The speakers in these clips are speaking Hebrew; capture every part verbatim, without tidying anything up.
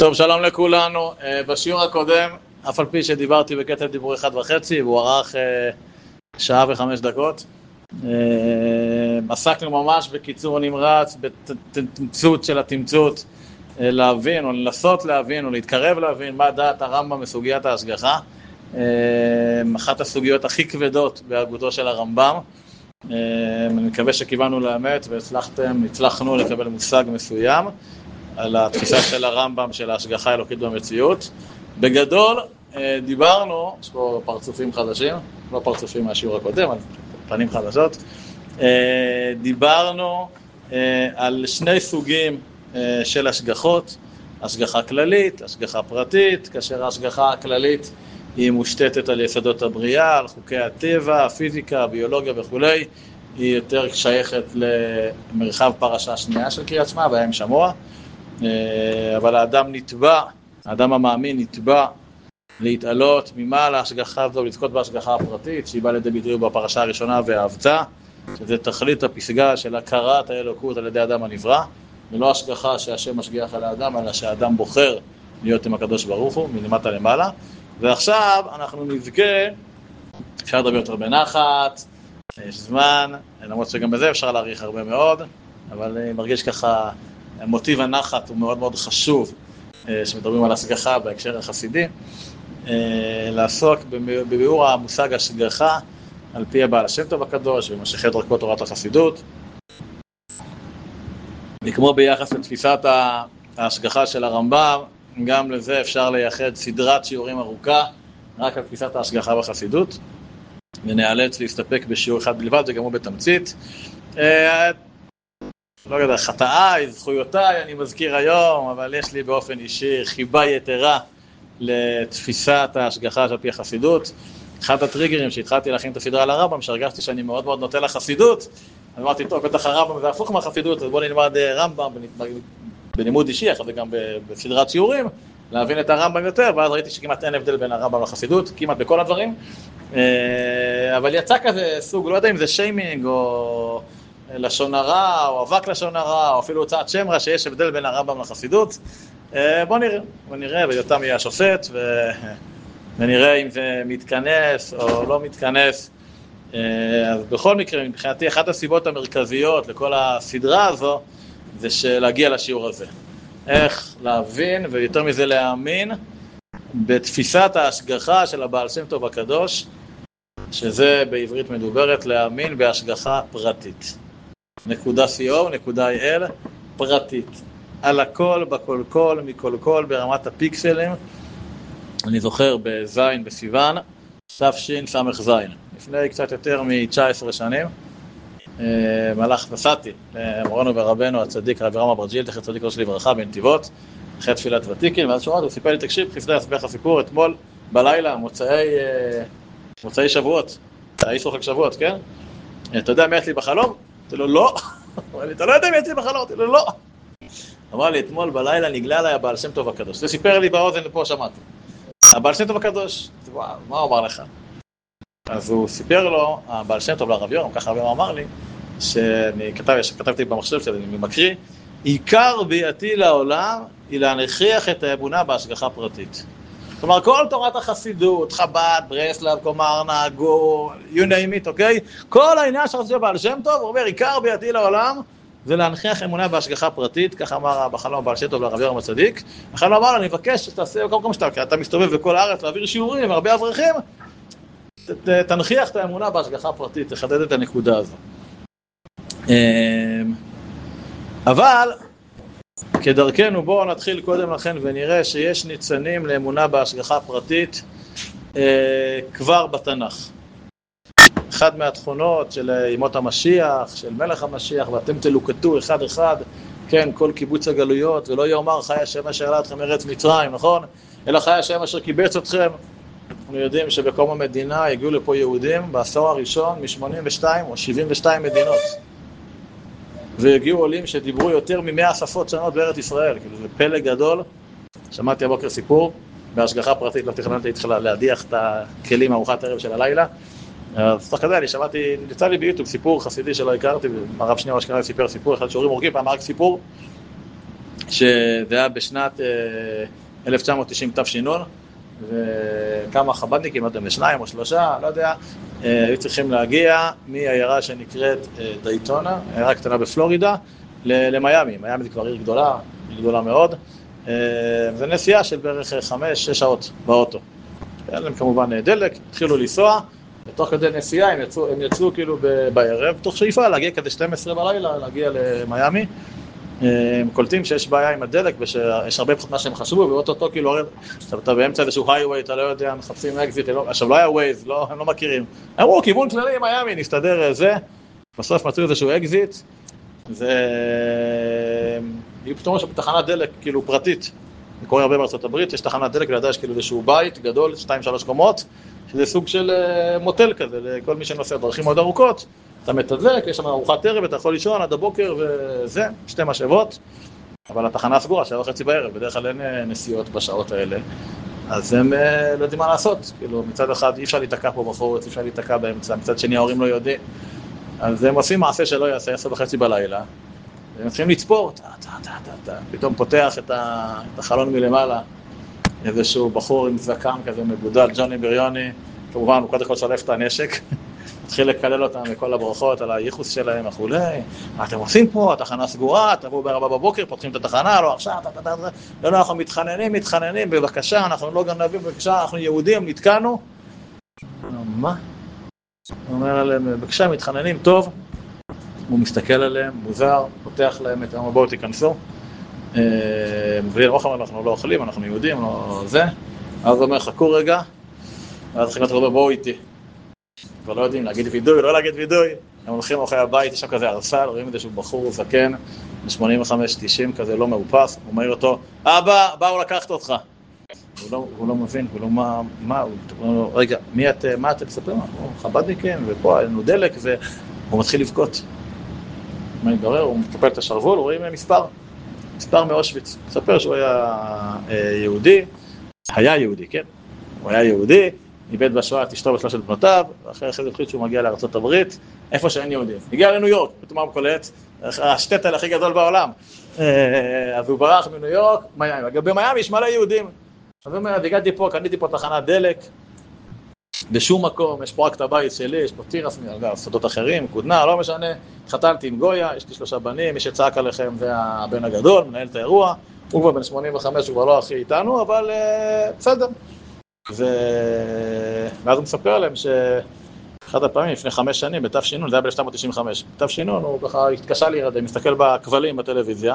טוב, שלום לכולנו. בשיעור הקודם, אף על פי שדיברתי בקטע דיבור אחד וחצי, והוא ערך שעה וחמש דקות. עסקנו ממש בקיצור נמרץ, בתמצות של התמצות, להבין או לנסות להבין או להתקרב להבין מה דעת הרמב"ם בסוגיית ההשגחה. אחת הסוגיות הכי כבדות בהגותו של הרמב"ם. אני מקווה שכיוונו לאמת והצלחתם, הצלחנו לקבל מושג מסוים על התפיסה של הרמב"ם של ההשגחה האלוקית במציאות. בגדול דיברנו, יש פה פרצופים חדשים, לא פרצופים מהשיעור הקודם, אבל פנים חדשות. דיברנו על שני סוגים של השגחות, השגחה כללית, השגחה פרטית, כאשר ההשגחה הכללית היא מושתתת על יסודות הבריאה, על חוקי הטבע, הפיזיקה, הביולוגיה וכו'. היא יותר שייכת למרחב פרשה שנייה של קריאת שמע, והם שמוע. אבל האדם נתבע, האדם המאמין נתבע להתעלות ממעל ההשגחה הזו, לזכות בהשגחה הפרטית, שהיא באה לידי ביטוי בפרשה הראשונה והאהבתה, שזה תכלית הפסגה של הכרת האלוקות על ידי אדם הנברא, ולא השגחה שהשם משגיח על האדם, אלא שהאדם בוחר להיות עם הקדוש ברוך הוא, מלמטה למעלה. ועכשיו אנחנו נזכה, אפשר לדבר יותר בנחת, יש זמן, למרות שגם בזה אפשר להאריך הרבה מאוד, אבל אני מרגיש ככה, מוטיב הנחת הוא מאוד מאוד חשוב, שמדברים על השגחה בהקשר החסידי, לעסוק בביאור המושג השגחה על פי הבעל השם טוב הקדוש וממשיכי דרכו תורת החסידות. וכמו ביחס לתפיסת ההשגחה של הרמב"ם, גם לזה אפשר לייחד סדרת שיעורים ארוכה רק על תפיסת ההשגחה בחסידות, ונאלץ להסתפק בשיעור אחד בלבד, זה גם הוא בתמצית. לא יודע, חטאיי, זכויותיי, אני מזכיר היום, אבל יש לי באופן אישי חיבה יתרה לתפיסת ההשגחה של פי החסידות. אחד הטריגרים שהתחלתי להכין את הסדרה על הרמב"ם, שהרגשתי שאני מאוד מאוד נוטה לחסידות, אמרתי, טוב, בטח הרמב"ם זה הפוך מהחסידות, אז בוא נלמד רמב"ם בלימוד אישי, אחרי זה גם בסדרת שיעורים, להבין את הרמב"ם יותר, ואז ראיתי שכמעט אין הבדל בין הרמב"ם לחסידות, כמעט בכל הדברים. אבל יצא כזה סוג, לא יודע אם זה שיימינג או לשון הרע, או אבק לשון הרע, או אפילו הוצאת שם רע, שיש הבדל בין הרמב"ם לחסידות. בוא נראה, בוא נראה, ויותם יהיה השופט, ונראה אם זה מתכנס או לא מתכנס. אז בכל מקרה, מבחינתי, אחת הסיבות המרכזיות לכל הסדרה הזו, זה להגיע לשיעור הזה. איך להבין, ויותר מזה להאמין, בתפיסת ההשגחה של הבעל שם טוב הקדוש, שזה בעברית מדוברת, להאמין בהשגחה פרטית. נקודה co, נקודה il, פרטית. על הכל, בכל כל, מכל כל, ברמת הפיקסלים. אני זוכר בזין בסיוון, תש"ן סמך זין. לפני קצת יותר מ-תשע עשרה שנים, מלאך נסעתי, מורנו ורבנו הצדיק רבי רם אברג'יל, תחת צדיק ראש לברכה בנתיבות, אחרי תפילת ותיקין, ואז שומעת, הוא סיפר לי, תקשיב, חסדי אסבך הסיפור, אתמול בלילה, מוצאי, מוצאי שבועות, היה ישרוחק שבועות, כן? אתה יודע מי יש לי בחלום? אמרתי לו, לא. אמר לי, אתה לא יודע מי יש לי בחלום? אמרתי לו, לא. אמר לי, אתמול בלילה נגלה עליי הבעל שם טוב הקדוש. זה סיפר לי באוזן ופה שמעתי. הבעל שם טוב הקדוש, וואו, מה הוא אמר לך? אז הוא סיפר לו, הבעל שם טוב לרב יורם, ככה הרבה אמר לי, שאני כתב, כתבתי במחשב שלי, אני מקריא, עיקר ביאתי לעולם היא להנכיח את האמונה בהשגחה פרטית. כלומר, כל תורת החסידות, חב"ד, ברסלב, קומרנה, גור, you name it, אוקיי? כל העניין שרצו בעל שם טוב, הוא אומר, עיקר ביאתי לעולם, זה להנכיח אמונה בהשגחה פרטית, ככה אמר בחלום בעל שם טוב לרב יורם הצדיק. החלום אמר לו, אני מבקש שתעשה כל מקום שאתה, כי אתה מסתובב בכל הארץ להעביר שיעורים עם הרבה אברכים, תנכיח את האמונה בהשגחה פרטית, תחדד את הנקודה הזו. אבל כדרכנו בואו נתחיל קודם לכן ונראה שיש ניצנים לאמונה בהשגחה פרטית כבר בתנ"ך. אחד מהתכונות של ימות המשיח, של מלך המשיח, ואתם תלוקטו אחד אחד, כן, כל קיבוץ הגלויות, ולא יאמר חי השם אשר העלה אתכם מארץ מצרים, נכון? אלא חי השם אשר קיבץ אתכם. אנחנו יודעים שבקום המדינה הגיעו לפה יהודים בעשור הראשון מ-שמונים ושתיים או שבעים ושתיים מדינות. והגיעו עולים שדיברו יותר ממאה שפות שונות בארץ ישראל, כאילו זה פלא גדול. שמעתי הבוקר סיפור, בהשגחה פרטית, לא תכננתי התחילה להדיח את הכלים ארוחת ערב של הלילה. אז תוך כזה, אני שמעתי, יצא לי ביוטיוב סיפור חסידי שלא הכרתי, הרב שניאור אשכנזי סיפר סיפור, אחד שיעורים ארוכים, פעם רק סיפור שזה היה בשנת אלף תשע מאות תשעים תש"ן, וכמה חב"דניקים, אתם שניים או שלושה, לא יודע, היו צריכים להגיע מעיירה שנקראת דייטונה, עיירה קטנה בפלורידה, למיימי. מיימי זה כבר עיר גדולה, עיר גדולה מאוד. זה נסיעה של בערך חמש, שש שעות באוטו. היה להם כמובן דלק, התחילו לנסוע, ותוך כדי נסיעה הם יצאו, הם יצאו כאילו בערב, תוך שאיפה להגיע כדי שתים עשרה בלילה, להגיע למיימי. הם קולטים שיש בעיה עם הדלק, ויש הרבה פחות מה שהם חשבו, ואוטוטו כאילו, אתה באמצע איזשהו הייווי, אתה לא יודע, מחפשים אקזיט, עכשיו לא היה ווייז, הם לא מכירים. אמרו, כיוון כללי מיימי, נסתדר זה, בסוף מצאו איזשהו אקזיט, זה... יהיו פתאום שם תחנת דלק כאילו פרטית, זה קורה הרבה בארצות הברית, יש תחנת דלק, לידה יש כאילו איזשהו בית גדול, שתיים שלוש קומות, שזה סוג של מוטל כזה, לכל מי שנוסע דרכים מאוד ארוכות, אתה מתדלק, יש שם ארוחת ערב, אתה יכול לישון עד הבוקר וזה, שתי משאבות, אבל התחנה סגורה, שעה וחצי בערב, בדרך כלל אין נסיעות בשעות האלה, אז הם לא יודעים מה לעשות, כאילו מצד אחד אי אפשר להתקע פה בחוץ, אי אפשר להתקע באמצע, מצד שני ההורים לא יודעים, אז הם עושים מעשה שלא יעשה, עשר וחצי בלילה, והם מתחילים לצפור, טה, טה, טה, טה, טה. פתאום פותח את, ה, את החלון מלמעלה, איזשהו בחור עם זקן כזה מגודל, ג'וני בריוני, כמובן הוא קודם כל שולף את הנשק, מתחיל לקלל אותם מכל הברכות על הייחוס שלהם וכולי, מה אתם עושים פה, התחנה סגורה, תבואו בארבע בבוקר, פותחים את התחנה, לא עכשיו, טה, טה, טה, לא, לא, אנחנו מתחננים, מתחננים, בבקשה, אנחנו לא גנבים, בבקשה, אנחנו יהודים, נתקענו. מה? הוא אומר עליהם, בבקשה, מתחננים, טוב. הוא מסתכל עליהם, מוזר, פותח להם את המבוא, תיכנסו. בלי אוכל אנחנו לא אוכלים, אנחנו יהודים, לא זה. אז הוא אומר, חכו רגע, ואז החינוך אומר, בואו איתי. כבר לא יודעים, להגיד וידוי, לא להגיד וידוי. הם הולכים אוכל הבית, יש שם כזה ארסל, רואים את זה שהוא בחור זקן, ב-שמונים וחמש תשעים כזה לא מאופס, הוא מעיר אותו, אבא, באו לקחת אותך. הוא לא, הוא לא מבין, הוא לא מה, מה, הוא, רגע, מי את, מה אתם מספרים? הוא חב"דניקים, ופה היה לנו דלק, והוא מתחיל לבכות. מה יתברר? הוא מקפל את השרוול, הוא רואים מספר, מספר מאושוויץ. הוא מספר שהוא היה אה, יהודי, היה יהודי, כן? הוא היה יהודי, איבד בשואה את אשתו ושלושת בנותיו, ואחרי אחרי זה החליט שהוא מגיע לארצות הברית, איפה שאין יהודים. הגיע לניו יורק, פתאום הוא קולט, השטטל הכי גדול בעולם. אה, אז הוא ברח מניו יורק, מיימי. במיימי יש מלא יהודים. אז הוא אומר, הגעתי פה, קניתי פה תחנת דלק, בשום מקום, יש פה רק את הבית שלי, יש פה תירס, שדות אחרים, קודנה, לא משנה, התחתנתי עם גויה, יש לי שלושה בנים, מי שצעק עליכם זה הבן הגדול, מנהל את האירוע, הוא כבר בן שמונים וחמש, הוא כבר לא הכי איתנו, אבל uh, בסדר. ו... ואז הוא מספר עליהם שאחד הפעמים, לפני חמש שנים, בתש"ן, זה היה ב-אלף תשע מאות תשעים וחמש, בתש"ן הוא ככה התקשה להירדם, מסתכל בכבלים בטלוויזיה,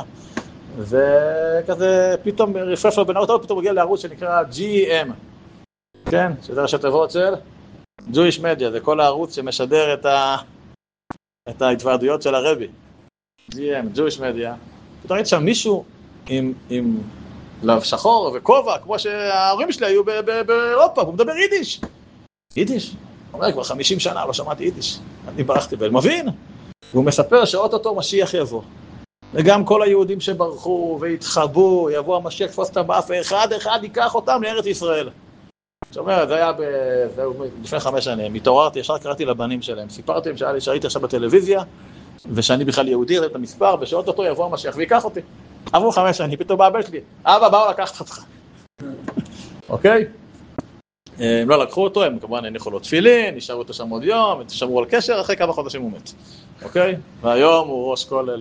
וכזה פתאום רפרף לו בנאות, פתאום הוא הגיע לערוץ שנקרא ג'י אם. כן, שזה ראשי תיבות של Jewish Media, זה כל הערוץ שמשדר את, ה... את ההתוועדויות של הרבי. ג'י אם, Jewish Media. פתאום ראיתי שם מישהו עם, עם לב שחור וכובע, כמו שההורים שלי היו באירופה, הוא מדבר יידיש. יידיש? הוא אומר, כבר חמישים שנה לא שמעתי יידיש. אני ברחתי ואל מבין. והוא מספר שאוטוטו משיח יבוא. וגם כל היהודים שברחו והתחבאו, יבוא המשיח תפוס אותם באף, ואחד אחד ייקח אותם לארץ ישראל. זאת אומרת, זה היה ב... זה לפני חמש שנים, התעוררתי, ישר קראתי לבנים שלהם, סיפרתי להם שהייתי עכשיו בטלוויזיה, ושאני בכלל יהודי, ראיתי את המספר, ושעות אותו יבוא המשיח ויקח אותי. עברו חמש שנים, פתאום בא הבן שלי, אבא, באו לקחת אותך. אוקיי? הם לא לקחו אותו, הם כמובן הניחו לו תפילין, נשארו אותו שם עוד יום, תשמרו על קשר, אחרי כמה חודשים הוא מת. אוקיי? והיום הוא ראש כולל,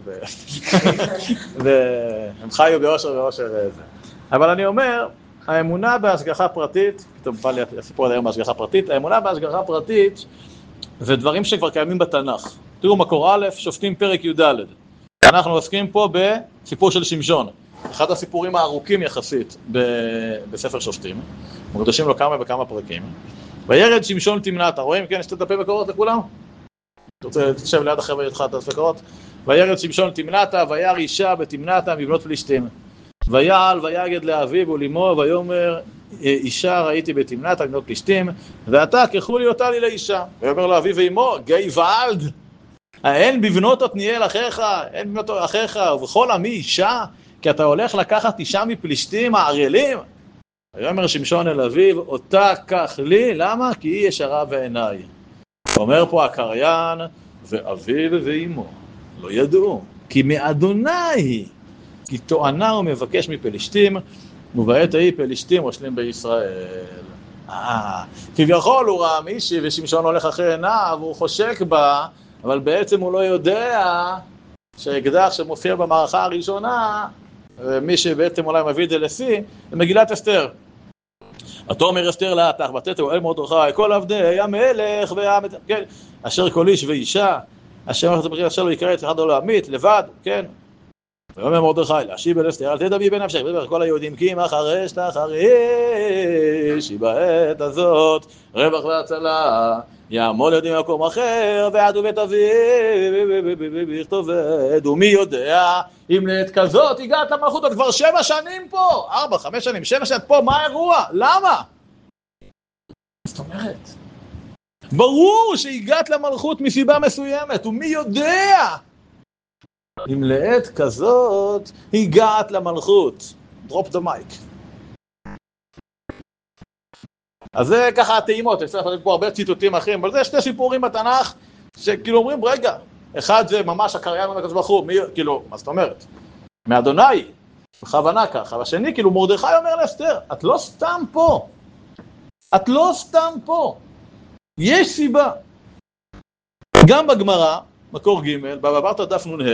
והם חיו באושר ואושר זה. אבל אני אומר, האמונה בהשגחה פרטית, פתאום בא לי הסיפור עד היום בהשגחה פרטית, האמונה בהשגחה פרטית זה דברים שכבר קיימים בתנ"ך. תראו מקור א', שופטים פרק י"ד. אנחנו עוסקים פה בסיפור של שמשון, אחד הסיפורים הארוכים יחסית בספר שופטים, מוקדשים לו כמה וכמה פרקים. וירד שמשון תמנעתה, רואים? כן, יש את דפי מקורות לכולם? אתה רוצה לשב ליד החבר'ה איתך את המקורות? וירד שמשון תמנעתה, וירא אישה בתמנעתה מבנות פלישתים. ויעל ויגד לאביו ולאמו ויאמר אישה ראיתי בתמנעתה מבנות פלישתים ואתה קחו לי אותה לי לאישה. ויאמר לו אביו ואמו געוואלד, האין בבנות עתניאל אחיך, אין בבנות אחיך ובכל עמי אישה, כי אתה הולך לקחת אישה מפלישתים הערלים. ויאמר שמשון אל אביו אותה קח לי, למה? כי היא ישרה בעיניי. אומר פה הקריין ואביו ואמו לא ידעו כי מאדוני היא, כי תואנה הוא מבקש מפלישתים, ובעת ההיא פלישתים מושלים בישראל. אה, כביכול הוא ראה מישהי ושמשון הולך אחרי עיניו, הוא חושק בה, אבל בעצם הוא לא יודע שהאקדח שמופיע במערכה הראשונה, מי שבעצם אולי מביא את זה לשיא, זה מגילת אסתר. התומר אסתר לאתך, בתתו אל מרדכי, כל עבדי המלך והמת... כן, אשר כל איש ואישה, אשר מלכת הבחירה שלו יקרא את אחד או להמית, לבד, כן. ואומר מרדכי, להשיב אל אסתר, אל תדבי בנפשך, וברך כל היהודים, כי מחרש תחריש, בעת הזאת, רווח והצלה, יעמוד יודעים במקום אחר, ועד ובית אביו, יכתובד, ומי יודע, אם לעת כזאת הגעת למלכות, את כבר שבע שנים פה, ארבע, חמש שנים, שבע שנים פה, מה האירוע? למה? זאת אומרת, ברור שהגעת למלכות מסיבה מסוימת, ומי יודע, אם לעת כזאת הגעת למלכות. drop the mic. אז זה ככה הטעימות, יש פה הרבה ציטוטים אחרים, אבל זה שתי סיפורים בתנ"ך שכאילו אומרים, רגע, אחד זה ממש הקריין מהקדוש ברוך הוא, מי, כאילו, מה זאת אומרת? מאדוני, בכוונה ככה, והשני, כאילו, מרדכי אומר לאסתר, את לא סתם פה, את לא סתם פה, יש סיבה. גם בגמרא, מקור ג' בעברת דף נ"ה,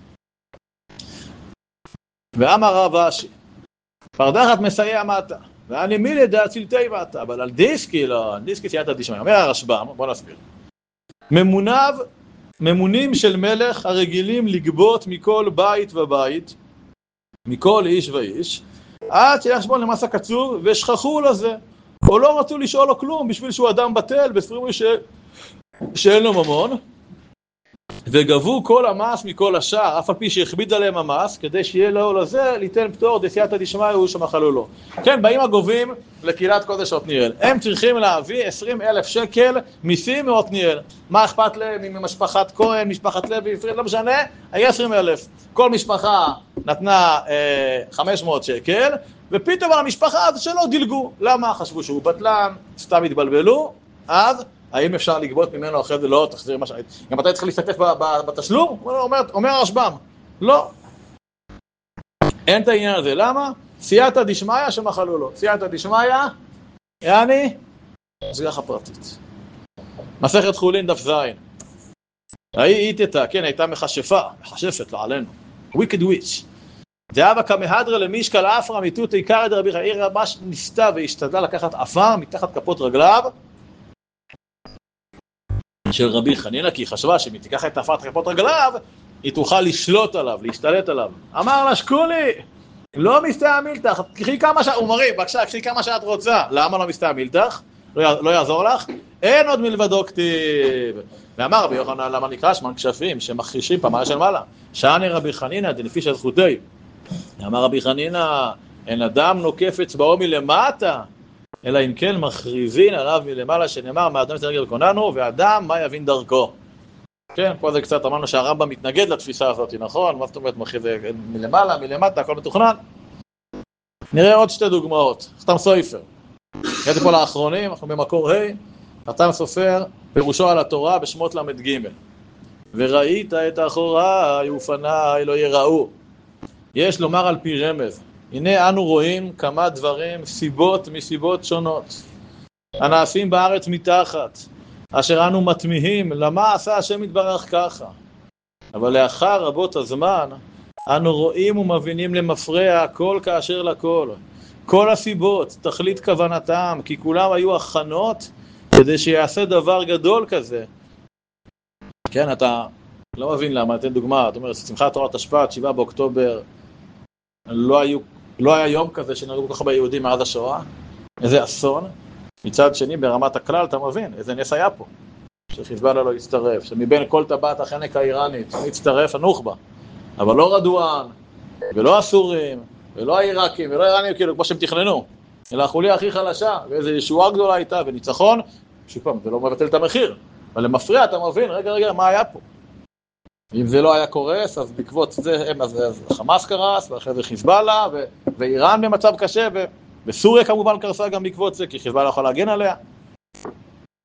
ואמר רב אשי, פרדחת מסייע מטה, ואני מי לדעת צלטי מטה, אבל על דיסקי לא, דיסקי סייעתא דשמיא. אומר הרשב"ם, בוא נסביר. ממוניו, ממונים של מלך הרגילים לגבות מכל בית ובית, מכל איש ואיש, עד שיחשבון למסה קצוב ושכחו לזה, או לא רצו לשאול לו כלום בשביל שהוא אדם בטל, בספרים ש... שאין לו ממון, וגבו כל המס מכל השאר, אף על פי שהכביד עליהם המס, כדי שיהיה לו לזה, ליתן פטור דסייעתא דשמיא הוא שמחלו לו. כן, באים הגובים לקהילת קודש עתניאל. הם צריכים להביא עשרים אלף שקל מיסים מעתניאל. מה אכפת להם ממשפחת כהן, משפחת לוי, פריד, לא משנה, היה עשרים אלף. כל משפחה נתנה אה, חמש מאות שקל, ופתאום על המשפחה הזו שלא דילגו. למה? חשבו שהוא בטלן, סתם התבלבלו, אז האם אפשר לגבות ממנו אחרי זה? לא, תחזיר מה שהיית. גם אתה צריך להשתתף בתשלום? אומר, אומר הרשב"ם, לא. אין את העניין הזה. למה? סייעתא דשמיא שמחלו לו. סייעתא דשמיא, יעני, השגחה פרטית. מסכת חולין דף זין. ההיא איתתה, כן, הייתה מכשפה, מכשפת לה עלינו. wicked witch. דאבא כמהדרה למישקל אפרה מיתות עיקר דרבי חיים, ממש ניסתה והשתדלה לקחת עפר מתחת כפות רגליו, של רבי חנינא, כי היא חשבה שאם היא תיקח את עפר כפות רגליו, היא תוכל לשלוט עליו, להשתלט עליו. אמר לה, שקולי, לא מסתעמיל לך, קחי כמה שאת, הוא מרי, בבקשה, קחי כמה שאת רוצה. למה לא מסתעמיל לך? לא יעזור לך? אין עוד מלבדו כתיב. ואמר רבי יוחנן, למה נקרא שמן כשפים שמכחישים פעמיים של מעלה? שעני רבי חנינא דנפיש הזכותי. אמר רבי חנינא, אין אדם נוקף אצבעו מלמטה, אלא אם כן מכריזין עליו מלמעלה, שנאמר, מהאדם יתרגל קוננו, ואדם מה יבין דרכו. כן, פה זה קצת אמרנו שהרמב"ם מתנגד לתפיסה הזאת, נכון? מה זאת אומרת, מכריז מלמעלה, מלמטה, הכל מתוכנן. נראה עוד שתי דוגמאות. חתם סופר. הגעתי פה לאחרונים, אנחנו במקור ה', חתם סופר, פירושו על התורה בשמות למד ג'. וראית את אחוריי ופניי לא יראו. יש לומר על פי רמז. הנה אנו רואים כמה דברים, סיבות מסיבות שונות, הנעשים בארץ מתחת, אשר אנו מתמיהים, למה עשה השם יתברך ככה? אבל לאחר רבות הזמן, אנו רואים ומבינים למפרע הכל כאשר לכל. כל הסיבות, תכלית כוונתם, כי כולם היו הכנות כדי שיעשה דבר גדול כזה. כן, אתה לא מבין למה, אתן דוגמה, אתה אומר, שמחת תורה תשפ"ט, שבעה באוקטובר, לא היו, לא היה יום כזה שנהרגו כל כך הרבה יהודים מאז השואה, איזה אסון. מצד שני, ברמת הכלל, אתה מבין, איזה נס היה פה, שחיזבאללה לא יצטרף, שמבין כל טבעת החנק האיראנית, יצטרף הנוח'בה, אבל לא רדואן, ולא הסורים, ולא העיראקים, ולא האיראנים, כאילו, כמו שהם תכננו, אלא החוליה הכי חלשה, ואיזו ישועה גדולה הייתה, וניצחון, שוב פעם, זה לא מבטל את המחיר, אבל למפריע, אתה מבין, רגע, רגע, מה היה פה? אם זה לא היה קורס, אז בעקבות זה, אז, אז חמאס קרס, ואחרי זה חיזבאללה, ו- ואיראן במצב קשה, ו- וסוריה כמובן קרסה גם בעקבות זה, כי חיזבאללה יכול להגן עליה.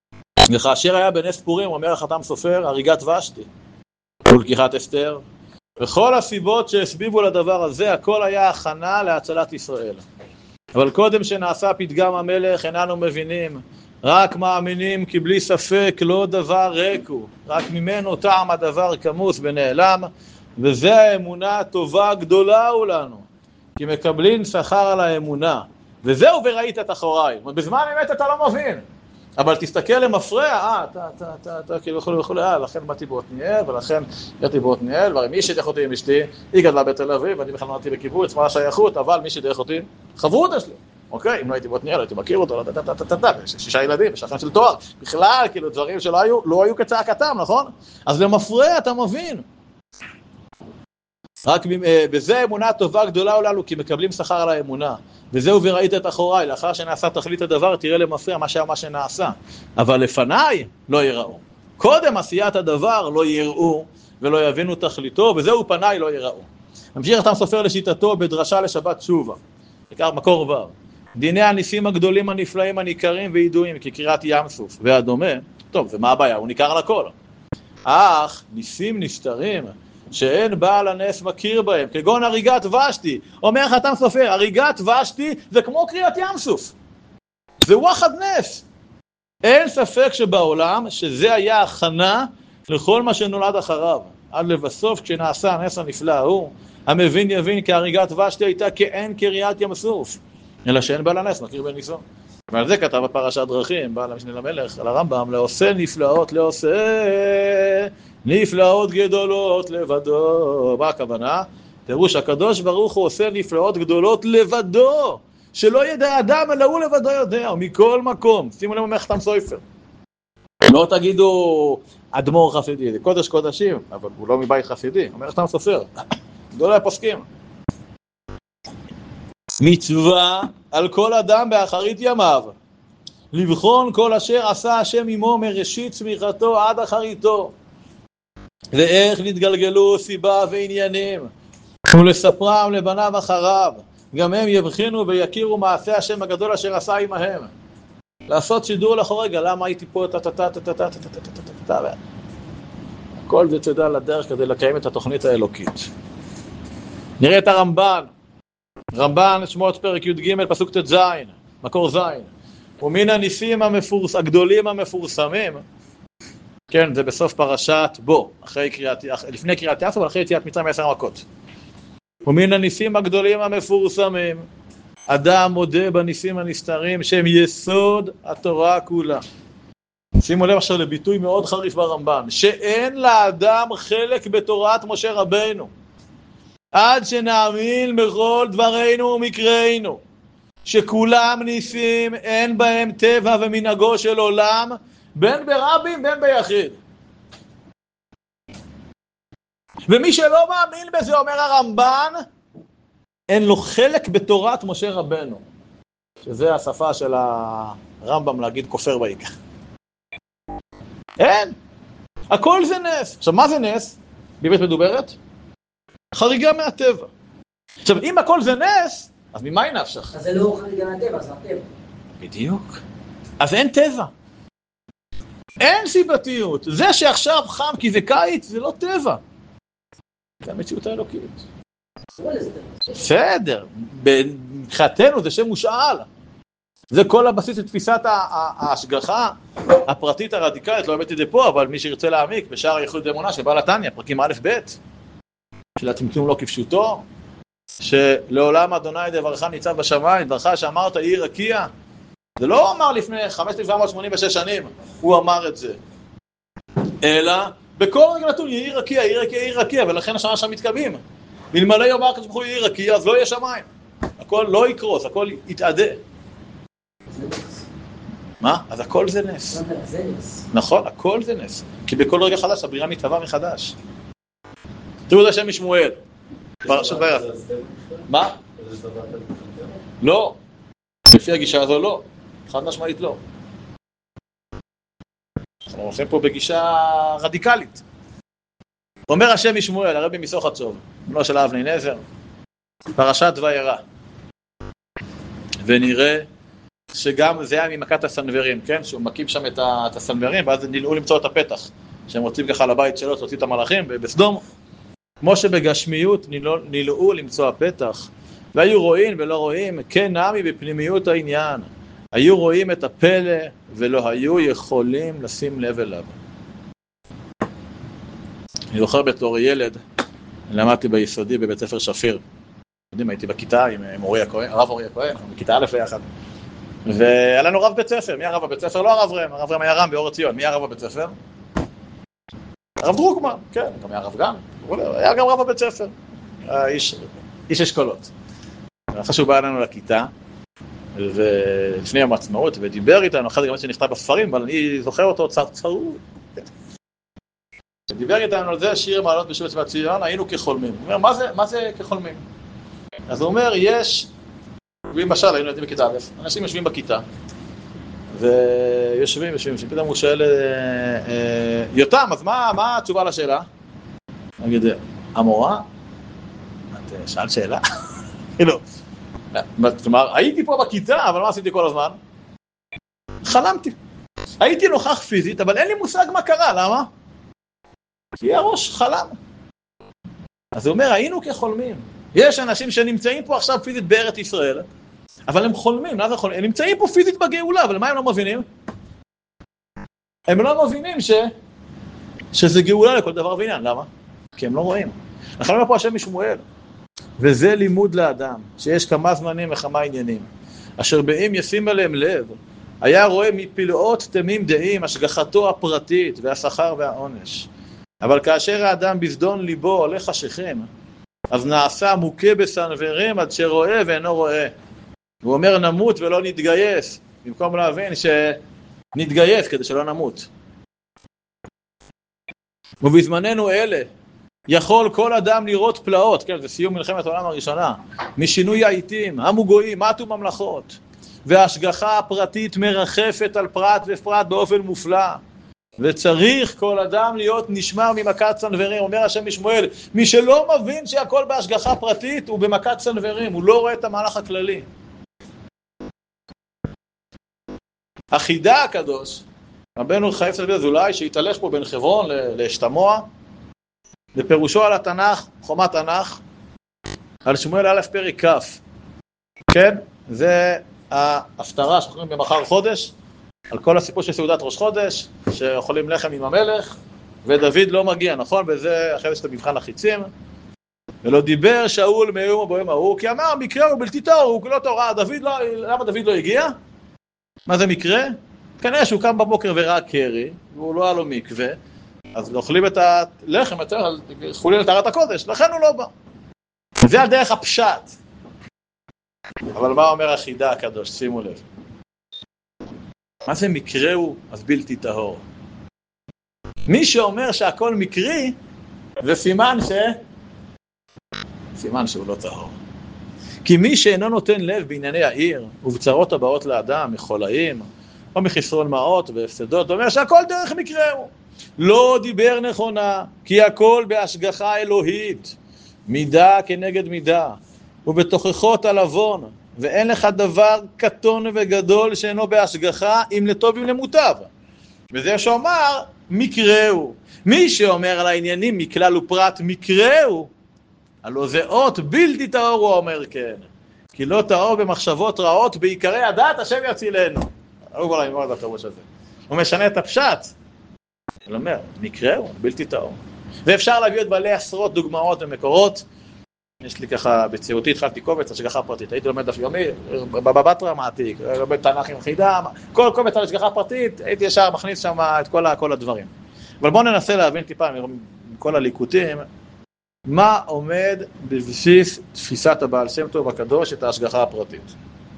וכאשר היה בנס פורים, אומר החתם סופר, הריגת ושתי, ולקיחת אסתר, וכל הסיבות שהסביבו לדבר הזה, הכל היה הכנה להצלת ישראל. אבל קודם שנעשה פתגם המלך, איננו מבינים, רק מאמינים כי בלי ספק לא דבר ריק הוא, רק ממנו טעם הדבר כמוס ונעלם, וזה האמונה הטובה הגדולה הוא לנו, כי מקבלים שכר על האמונה, וזהו וראית את אחוריי. בזמן אמת אתה לא מבין, אבל תסתכל למפרע, אה, אתה, אתה, אתה, אתה, כאילו וכולי וכולי, אה, לכן באתי בעתניאל, ולכן הגעתי בעתניאל, והרי מי שדרך אותי עם אשתי, היא גדלה בתל אביב, ואני בכלל נולדתי בקיבוץ, מה השייכות, אבל מי שדרך אותי, חברות שלי. אוקיי, אם לא הייתי בעתניאל, הייתי מכיר אותו, שישה ילדים, שכן של תואר, בכלל, כאילו, דברים שלא היו, לא היו כצעקתם, נכון? אז למפרע אתה מבין. רק בזה אמונה טובה גדולה עולנו, כי מקבלים שכר על האמונה. וזהו וראית את אחוריי, לאחר שנעשה תכלית הדבר, תראה למפרע מה שהיה מה שנעשה. אבל לפניי לא יראו. קודם עשיית הדבר לא יראו ולא יבינו תכליתו, וזהו פניי לא יראו. ממשיך חתם סופר לשיטתו בדרשה לשבת שובה. עיקר מקור ו'. דיני הניסים הגדולים הנפלאים הניכרים וידועים כקריאת ים סוף והדומה. טוב, ומה הבעיה? הוא ניכר על הכל. אך ניסים נסתרים שאין בעל הנס מכיר בהם, כגון הריגת ושתי. אומר חתם סופר, הריגת ושתי זה כמו קריאת ים סוף. זה וואחד נס. אין ספק שבעולם שזה היה הכנה לכל מה שנולד אחריו. עד לבסוף כשנעשה הנס הנפלא ההוא, המבין יבין כי הריגת ושתי הייתה כאין קריאת ים סוף. אלא שאין בעל הנס מכיר בניסו. ועל זה כתב בפרשת דרכים, בעל המשנה למלך, על הרמב"ם, לעושה נפלאות, לעושה נפלאות גדולות לבדו. מה הכוונה? תראו שהקדוש ברוך הוא עושה נפלאות גדולות לבדו, שלא ידע אדם אלא הוא לבדו יודע, מכל מקום. שימו לב אומר חתם סופר. לא תגידו אדמו"ר חסידי, זה קודש קודשים, אבל הוא לא מבית חסידי, אומר חתם סופר. גדולי הפוסקים. מצווה על כל אדם באחרית ימיו, לבחון כל אשר עשה השם עמו מראשית צמיחתו עד אחריתו, ואיך נתגלגלו סיבה ועניינים, ולספרם לבניו אחריו, גם הם יבחינו ויכירו מעשה השם הגדול אשר עשה עמהם. לעשות שידור לאחור רגע, למה הייתי פה, כל זה תדע לדרך כדי לקיים את התוכנית האלוקית. נראה את הרמב"ן, רמב"ן שמות פרק י"ג פסוק ט"ז, מקור ז'. ומן הניסים המפורס, הגדולים המפורסמים, כן, זה בסוף פרשת בו, אחרי קריאת, לפני קריאת ים סוף, אבל אחרי יציאת מצרים עשר מכות. ומן הניסים הגדולים המפורסמים, אדם מודה בניסים הנסתרים שהם יסוד התורה כולה. שימו לב עכשיו לביטוי מאוד חריף ברמב"ן, שאין לאדם חלק בתורת משה רבנו, עד שנאמין בכל דברינו ומקראינו, שכולם ניסים, אין בהם טבע ומנהגו של עולם, בין ברבים בין ביחיד. ומי שלא מאמין בזה, אומר הרמב"ן, אין לו חלק בתורת משה רבנו, שזה השפה של הרמב"ם להגיד כופר בעיקר. אין, הכל זה נס. עכשיו מה זה נס? באמת מדוברת? חריגה מהטבע. עכשיו אם הכל זה נס, אז ממה היא נפשך? אז זה לא חריגה מהטבע, זה הטבע. בדיוק. אז אין טבע. אין סיבתיות. זה שעכשיו חם כי זה קיץ, זה לא טבע. זה המציאות האלוקית. בסדר. מבחינתנו זה שם מושאל. זה כל הבסיס לתפיסת ההשגחה הפרטית הרדיקלית, לא הבאתי את זה פה, אבל מי שירצה להעמיק בשער הייחוד באמונה של בעל התניא, פרקים א' ב', של הצמצום לא כפשוטו, שלעולם אדוני דברך ניצב בשמיים, דברך שאמרת יהי רקיע. זה לא אמר לפני חמשת אלפים תשע מאות שמונים ושש שנים, הוא אמר את זה. אלא בכל רגע נתון יהי רקיע, יהי רקיע, יהי רקיע, ולכן השמיים שם מתקיימים. מלמלא יאמר הקדוש ברוך הוא יהי רקיע, אז לא יהיה שמיים. הכל לא יקרוס, הכל יתאדה. מה? אז הכל זה נס. נכון, הכל זה נס. כי בכל רגע חדש הבריאה מתהווה מחדש. תראו את השם משמואל. מה? לא. לפי הגישה הזו לא. חד משמעית לא. אנחנו הולכים פה בגישה רדיקלית. אומר השם משמואל, הרבי מסוך הצוב, בנו של אבני נזר, פרשת וירא. ונראה שגם זה היה ממכת הסנוורים, כן? שהוא מקים שם את הסנוורים, ואז נלאו למצוא את הפתח, שהם רוצים ככה לבית שלו, להוציא את המלאכים בסדום. כמו שבגשמיות נילאו למצוא הפתח, והיו רואים ולא רואים, כן נמי בפנימיות העניין. היו רואים את הפלא ולא היו יכולים לשים לב אליו. אני זוכר בתור ילד, למדתי ביסודי בבית ספר שפיר. יודעים, הייתי בכיתה עם, עם אורי הכהן, הרב אורי הכהן, בכיתה א' ביחד. והיה לנו רב בית ספר. מי הרב בבית ספר? לא הרב רם, הרב רם היה רם באור ציון. מי הרב בבית ספר? הרב דרוקמן, כן, גם היה רב גן. היה גם רב בבית ספר. איש, איש אשכולות. אחרי שהוא בא אלינו לכיתה, ולפני יום העצמאות, ודיבר איתנו, אחרי זה גם שנכתב בספרים, אבל אני זוכר אותו צרצרות. דיבר איתנו על זה, שיר מעלות בשבט צבא ציון, היינו כחולמים. הוא אומר, מה זה, מה זה כחולמים? אז הוא אומר, יש, למשל, היינו יודעים בכיתה א', אנשים יושבים בכיתה, ויושבים, יושבים, שפתאום הוא שואל, יותם, אז מה, מה התשובה לשאלה? אני אגיד, המורה, את שאלת שאלה? כאילו, כלומר, הייתי פה בכיתה, אבל מה עשיתי כל הזמן? חלמתי. הייתי נוכח פיזית, אבל אין לי מושג מה קרה, למה? כי הראש חלם. אז הוא אומר, היינו כחולמים. יש אנשים שנמצאים פה עכשיו פיזית בארץ ישראל, אבל הם חולמים, מה זה חולמים? הם נמצאים פה פיזית בגאולה, אבל מה הם לא מבינים? הם לא מבינים ש... שזה גאולה לכל דבר ועניין, למה? כי הם לא רואים. אנחנו אומרים פה השם משמואל, וזה לימוד לאדם, שיש כמה זמנים וכמה עניינים, אשר באים ישים עליהם לב, היה רואה מפלאות תמים דעים, השגחתו הפרטית והשכר והעונש. אבל כאשר האדם בזדון ליבו הולך חשיכים, אז נעשה מוכה בסנוורים עד שרואה ואינו רואה. הוא אומר נמות ולא נתגייס, במקום להבין שנתגייס כדי שלא נמות. ובזמננו אלה, יכול כל אדם לראות פלאות, כן, זה סיום מלחמת העולם הראשונה, משינוי העיתים, המוגויים, מתו ממלכות, וההשגחה הפרטית מרחפת על פרט ופרט באופן מופלא. וצריך כל אדם להיות נשמר ממכת סנוורים. אומר השם משמואל, מי שלא מבין שהכל בהשגחה פרטית הוא במכת סנוורים, הוא לא רואה את המהלך הכללי. החידה הקדוש, רבנו חיים סלבי אזולאי, שהתהלך פה בין חברון לאשתמוע, בפירושו על התנ"ך, חומת תנ"ך, על שמואל א' פרק כ', כן? זה ההפטרה שאנחנו במחר חודש, על כל הסיפור של סעודת ראש חודש, שאוכלים לחם עם המלך, ודוד לא מגיע, נכון? וזה אחרי זה שאתה מבחן החיצים. ולא דיבר שאול מאום ובוהם ההוא, כי אמר, מקרה הוא בלתי תור, הוא לא תורה, דוד לא, למה דוד לא הגיע? מה זה מקרה? כנראה שהוא קם בבוקר וראה קרי, והוא לא היה לו מקווה, אז אוכלים את הלחם, חולין את טהרת הקודש, לכן הוא לא בא. זה הדרך הפשט. אבל מה אומר החידה הקדוש? שימו לב. מה זה מקרה הוא? אז בלתי טהור. מי שאומר שהכל מקרי, זה סימן ש... סימן שהוא לא טהור. כי מי שאינו נותן לב בענייני העיר, ובצרות הבאות לאדם, מחולאים, או מחסרון מעות והפסדות, אומר שהכל דרך מקרה הוא. לא דיבר נכונה, כי הכל בהשגחה אלוהית, מידה כנגד מידה, ובתוכחות על עוון, ואין לך דבר קטון וגדול שאינו בהשגחה, אם לטוב אם למוטב. וזה שאומר, מקרה הוא. מי שאומר על העניינים מכלל ופרט מקרה הוא, הלא זה אות בלתי טהור, הוא אומר כן. כי לא טהור במחשבות רעות, בעיקרי הדעת השם יצילנו. הוא כבר אמר את הפירוש הזה. הוא משנה את הפשט. הוא אומר, מקרה הוא בלתי טהור. ואפשר להביא את בעלי עשרות דוגמאות ומקורות. יש לי ככה, בצירותי התחלתי קובץ, השגחה פרטית. הייתי לומד דף יומי, בבטרה מעתיק, לומד תנ"ך עם חידה, כל קובץ על השגחה פרטית, הייתי ישר מכניס שם את כל, כל הדברים. אבל בואו ננסה להבין טיפה מכל הליקוטים, מה עומד בבסיס תפיסת הבעל שם טוב הקדוש את ההשגחה הפרטית.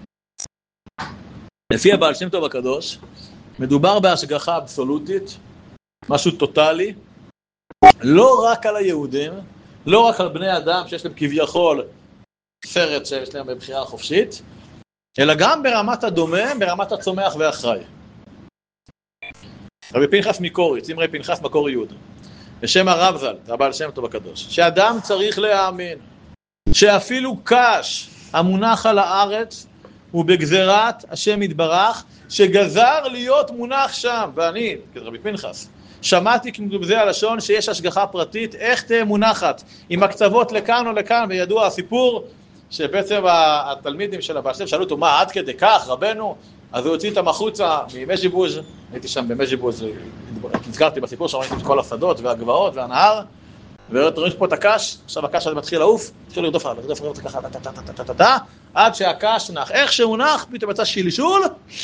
לפי הבעל שם טוב הקדוש, מדובר בהשגחה אבסולוטית, משהו טוטלי, לא רק על היהודים, לא רק על בני אדם שיש להם כביכול סרט שיש להם בבחירה חופשית, אלא גם ברמת הדומם, ברמת הצומח והחי. רבי פנחס מקוריץ, אמרי פנחס מקור יהודה, בשם הרב ז"ל, זה הבעל שם טוב הקדוש, שאדם צריך להאמין שאפילו קש המונח על הארץ הוא בגזירת השם יתברך, שגזר להיות מונח שם, ואני, כרבי פנחס, שמעתי בזה הלשון שיש השגחה פרטית, איך תהיה מונחת, עם הקצוות לכאן או לכאן, וידוע הסיפור שבעצם התלמידים של הבעל שם שאלו אותו, מה עד כדי כך רבנו? אז הוא הוציא את המחוצה ממז'יבוז', הייתי שם במז'יבוז', נזכרתי בסיפור שראיתי את כל השדות והגבעות והנהר, ורואים פה את הקש, עכשיו הקש הזה מתחיל לעוף, התחיל לרדוף עליו, לרדוף עליו ככה, טה-טה-טה-טה-טה, עד שהקש נח, איך שהוא נח, פתאום יצא שילשול,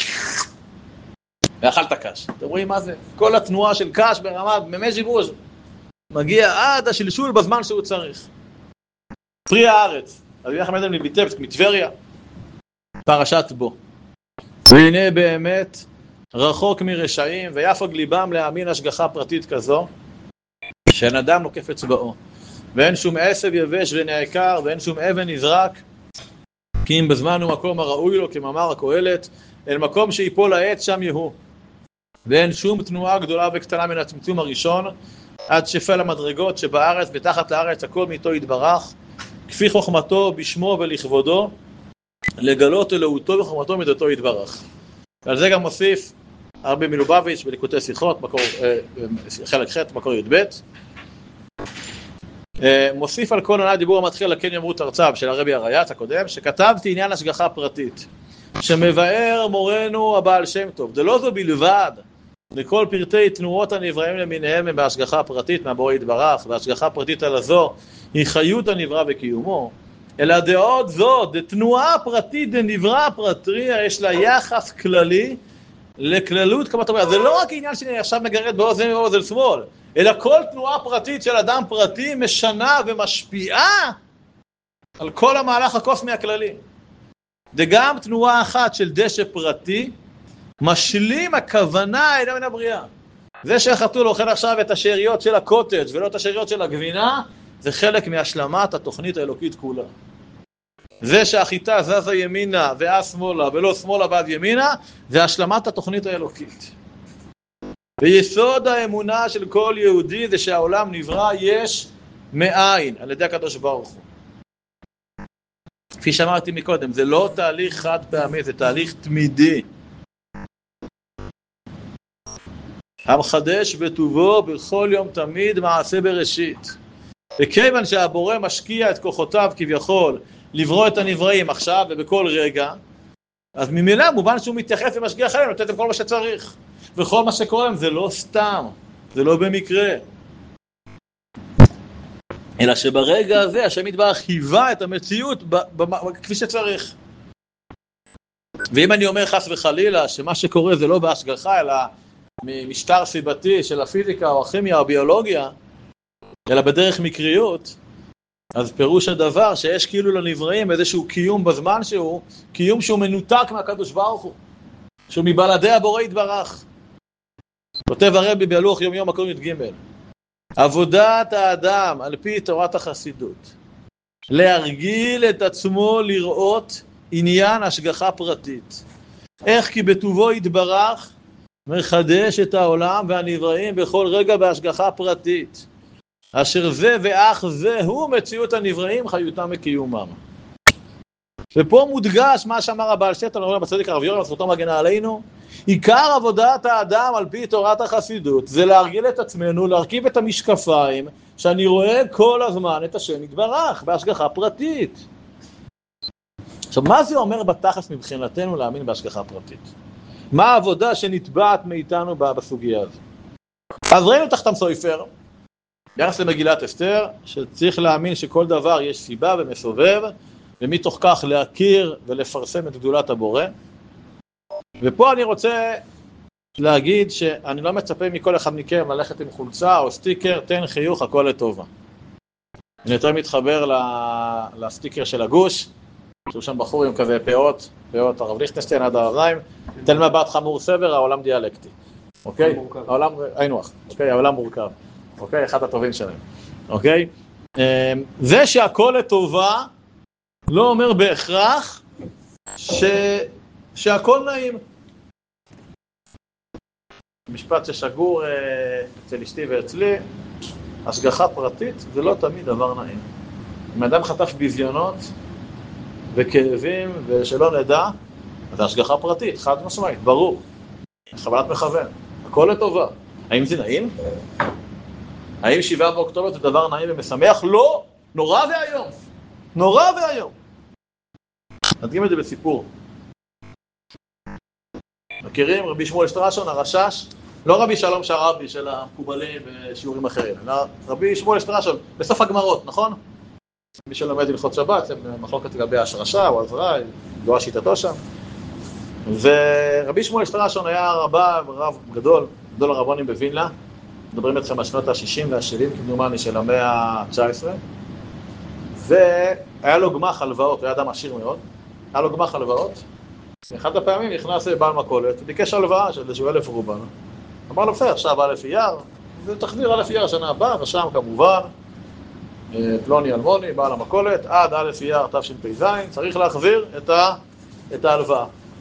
ואכל את הקש. אתם רואים מה זה? כל התנועה של קש ברמה, במז'יבוז' מגיע עד השילשול בזמן שהוא צריך. פרי הארץ, אז יחד מדברים לביטבסק, מטבריה, פרשת בו. והנה באמת רחוק מרשעים ויפוג ליבם להאמין השגחה פרטית כזו שאין אדם נוקף אצבעו ואין שום עשב יבש ונעקר ואין שום אבן נזרק כי אם בזמן ומקום הראוי לו כמאמר הקהלת אל מקום שיפול העץ שם יהוא ואין שום תנועה גדולה וקטנה מן הצמצום הראשון עד שפל המדרגות שבארץ ותחת לארץ הכל מאיתו יתברך כפי חוכמתו בשמו ולכבודו לגלות אלוהותו וחוכמתו מדתו יתברך. ועל זה גם מוסיף הרבי מלובביץ' בליקוטי שיחות, מקור, אה, חלק ח' מקור י"ב. אה, מוסיף על כל עונה דיבור המתחיל לכן יאמרו תרצב של הרבי הריי"צ הקודם, שכתבתי עניין השגחה פרטית, שמבאר מורנו הבעל שם טוב. דלא זו בלבד, לכל פרטי תנועות הנבראים למיניהם הם בהשגחה פרטית מהבורא יתברך, והשגחה פרטית על הזו היא חיות הנברא וקיומו. אלא דעות זו, דתנועה פרטית, דנברא פרטריה, יש לה יחס כללי לכללות, כמו אתה אומר, זה לא רק עניין שאני עכשיו מגרד באוזן ובאוזן שמאל, אלא כל תנועה פרטית של אדם פרטי משנה ומשפיעה על כל המהלך הקוסמי הכללי. וגם תנועה אחת של דשא פרטי, משלים הכוונה אל מן הבריאה. זה שהחתול אוכל עכשיו את השאריות של הקוטג' ולא את השאריות של הגבינה, זה חלק מהשלמת התוכנית האלוקית כולה. זה שהחיטה זזה ימינה ואז שמאלה ולא שמאלה ועד ימינה, זה השלמת התוכנית האלוקית. ויסוד האמונה של כל יהודי זה שהעולם נברא יש מאין, על ידי הקדוש ברוך הוא. כפי שאמרתי מקודם, זה לא תהליך חד פעמי, זה תהליך תמידי. המחדש בטובו בכל יום תמיד מעשה בראשית. וכיוון שהבורא משקיע את כוחותיו כביכול לברוא את הנבראים עכשיו ובכל רגע, אז ממילא מובן שהוא מתייחס ומשגיח עליהם, נותן את כל מה שצריך. וכל מה שקורה זה לא סתם, זה לא במקרה. אלא שברגע הזה השם יתברך חיווה את המציאות ב- ב- כפי שצריך. ואם אני אומר חס וחלילה שמה שקורה זה לא בהשגחה אלא ממשטר סיבתי של הפיזיקה או הכימיה או הביולוגיה, אלא בדרך מקריות, אז פירוש הדבר שיש כאילו לנבראים איזשהו קיום בזמן שהוא, קיום שהוא מנותק מהקדוש ברוך הוא, שהוא מבלעדי הבורא יתברך. כותב הרבי בהלוח יום יום מקור י"ג, עבודת האדם על פי תורת החסידות, להרגיל את עצמו לראות עניין השגחה פרטית. איך כי בטובו יתברך מחדש את העולם והנבראים בכל רגע בהשגחה פרטית. אשר זה ואך זה הוא מציאות הנבראים חיותם וקיומם. ופה מודגש מה שאמר הבעל שם טוב בצדיק הרב יורם זכותו מגנה עלינו, עיקר עבודת האדם על פי תורת החסידות זה להרגיל את עצמנו, להרכיב את המשקפיים שאני רואה כל הזמן את השם יתברך בהשגחה פרטית. עכשיו מה זה אומר בתכלס מבחינתנו להאמין בהשגחה פרטית? מה העבודה שנתבעת מאיתנו בסוגיה הזו? אז ראינו תחתם סופר ביחס למגילת אסתר, שצריך להאמין שכל דבר יש סיבה ומסובב, ומתוך כך להכיר ולפרסם את גדולת הבורא. ופה אני רוצה להגיד שאני לא מצפה מכל אחד מכם ללכת עם חולצה או סטיקר, תן חיוך, הכל לטובה. אני יותר מתחבר לסטיקר של הגוש, שהוא שם בחור עם כזה פאות, פאות הרב ליכטנשטיין עד האוזניים, תל מבט חמור סבר, העולם דיאלקטי. אוקיי? העולם, היינו אח, אוקיי? העולם מורכב. אוקיי? אחד הטובים שלהם. אוקיי? זה שהכל לטובה לא אומר בהכרח ש... שהכל נעים. משפט ששגור אצל אשתי ואצלי, השגחה פרטית זה לא תמיד דבר נעים. אם אדם חטף ביזיונות וכאבים ושלא נדע, אז השגחה פרטית, חד משמעית, ברור. חבלת מכוון, הכל לטובה. האם זה נעים? האם שבעה באוקטובר זה דבר נעים ומשמח? לא! נורא והיום! נורא והיום! נדגים את זה בסיפור. מכירים? רבי שמואל שטרשון, הרשש? לא רבי שלום שרבי של המקובלים ושיעורים אחרים, אלא רבי שמואל שטרשון, בסוף הגמרות, נכון? מי שלומד הלכות שבת, זה מחלוקת לגבי השרשה או עזרה, גדולה שיטתו שם. ורבי שמואל שטרשון היה רבה, רב גדול, גדול הרבונים בווילנה, מדברים אתכם על שנות ה-שישים וה-שבעים, כמדומני של המאה ה-תשע עשרה, והיה לו גמח הלוואות, הוא היה אדם עשיר מאוד, היה לו גמח הלוואות, אחד הפעמים נכנס לבעל מכולת, ביקש הלוואה של איזשהו אלף רובל, אמר לו, בסדר, עכשיו אלף אייר, ותחזיר אלף אייר השנה הבאה, ושם כמובן, פלוני אלמוני, בעל המכולת, עד אלף אייר תשפ"ז, צריך להחזיר את, ה, את ההלוואה.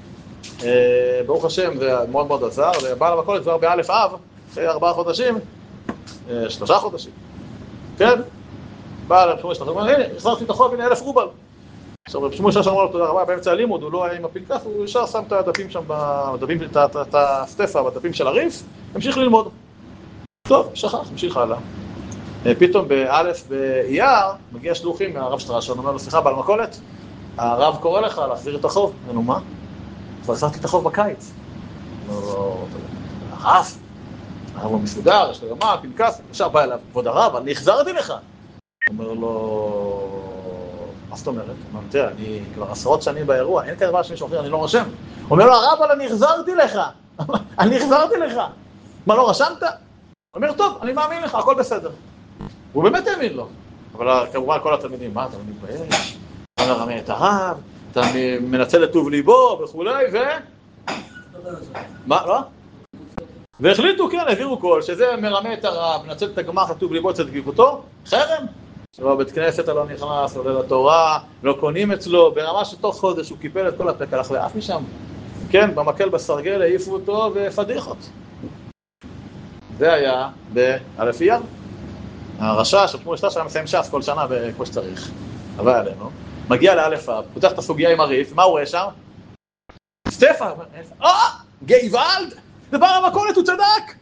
ברוך השם, זה מאוד מאוד עזר, ובעל המכולת כבר באלף אב, אחרי ארבעה חודשים, שלושה חודשים, כן? בעל המכולת שלנו, הנה, החזרתי את החוב, הנה אלף רובל. עכשיו, רבי שמואל שטרשון אמר לו, תודה רבה, באמצע הלימוד, הוא לא היה עם הפנקס, הוא ישר שם את הדפים שם, בדפים, את הסטפה, בדפים של הריף, המשיך ללמוד. טוב, שכח, המשיך הלאה. פתאום באלף באייר, מגיע שלוחים מהרב שטרשון, אומר לו, סליחה, בעל מכולת, הרב קורא לך להחזיר את החוב. אומר לו, מה? כבר החזרתי את החוב בקיץ. אומר לו, הרב, הרב לא מסודר, יש לו יומה, פנקס, ישר בא אליו, כבוד הרב, אני החזרתי לך. אומר לו, מה זאת אומרת? אומר, תראה, אני כבר עשרות שנים באירוע, אין כזה דבר שמישהו אחר, אני לא רושם. אומר לו, הרב, אבל אני החזרתי לך. אני החזרתי לך. מה, לא רשמת? אומר, טוב, אני מאמין לך, הכל בסדר. הוא באמת האמין לו. אבל כמובן כל התלמידים, מה, אתה לא מתבייש? אתה מרמה את הרב, אתה מנצל את טוב ליבו וכולי, ו... מה, לא? והחליטו, כן, העבירו קול, שזה מרמה את הרב, מנצל את הגמח לטוב ליבו, את דבקותו, חרם. שלא בית כנסת לא נכנס, עולה לתורה, לא קונים אצלו, ברמה שתוך חודש הוא קיפל את כל הפק, הלך לאף משם. כן, במקל בסרגל העיפו אותו ופדיחות. זה היה באלף אייר. הרשע של שמואל שטרשון היה מסיים ש"ס כל שנה כמו שצריך. אבל עלינו. מגיע לאלף אב, פותח את הסוגיה עם הריף, מה הוא רואה שם? סטפה! אה! גייבלד! זה בעל המכולת, הוא צדק!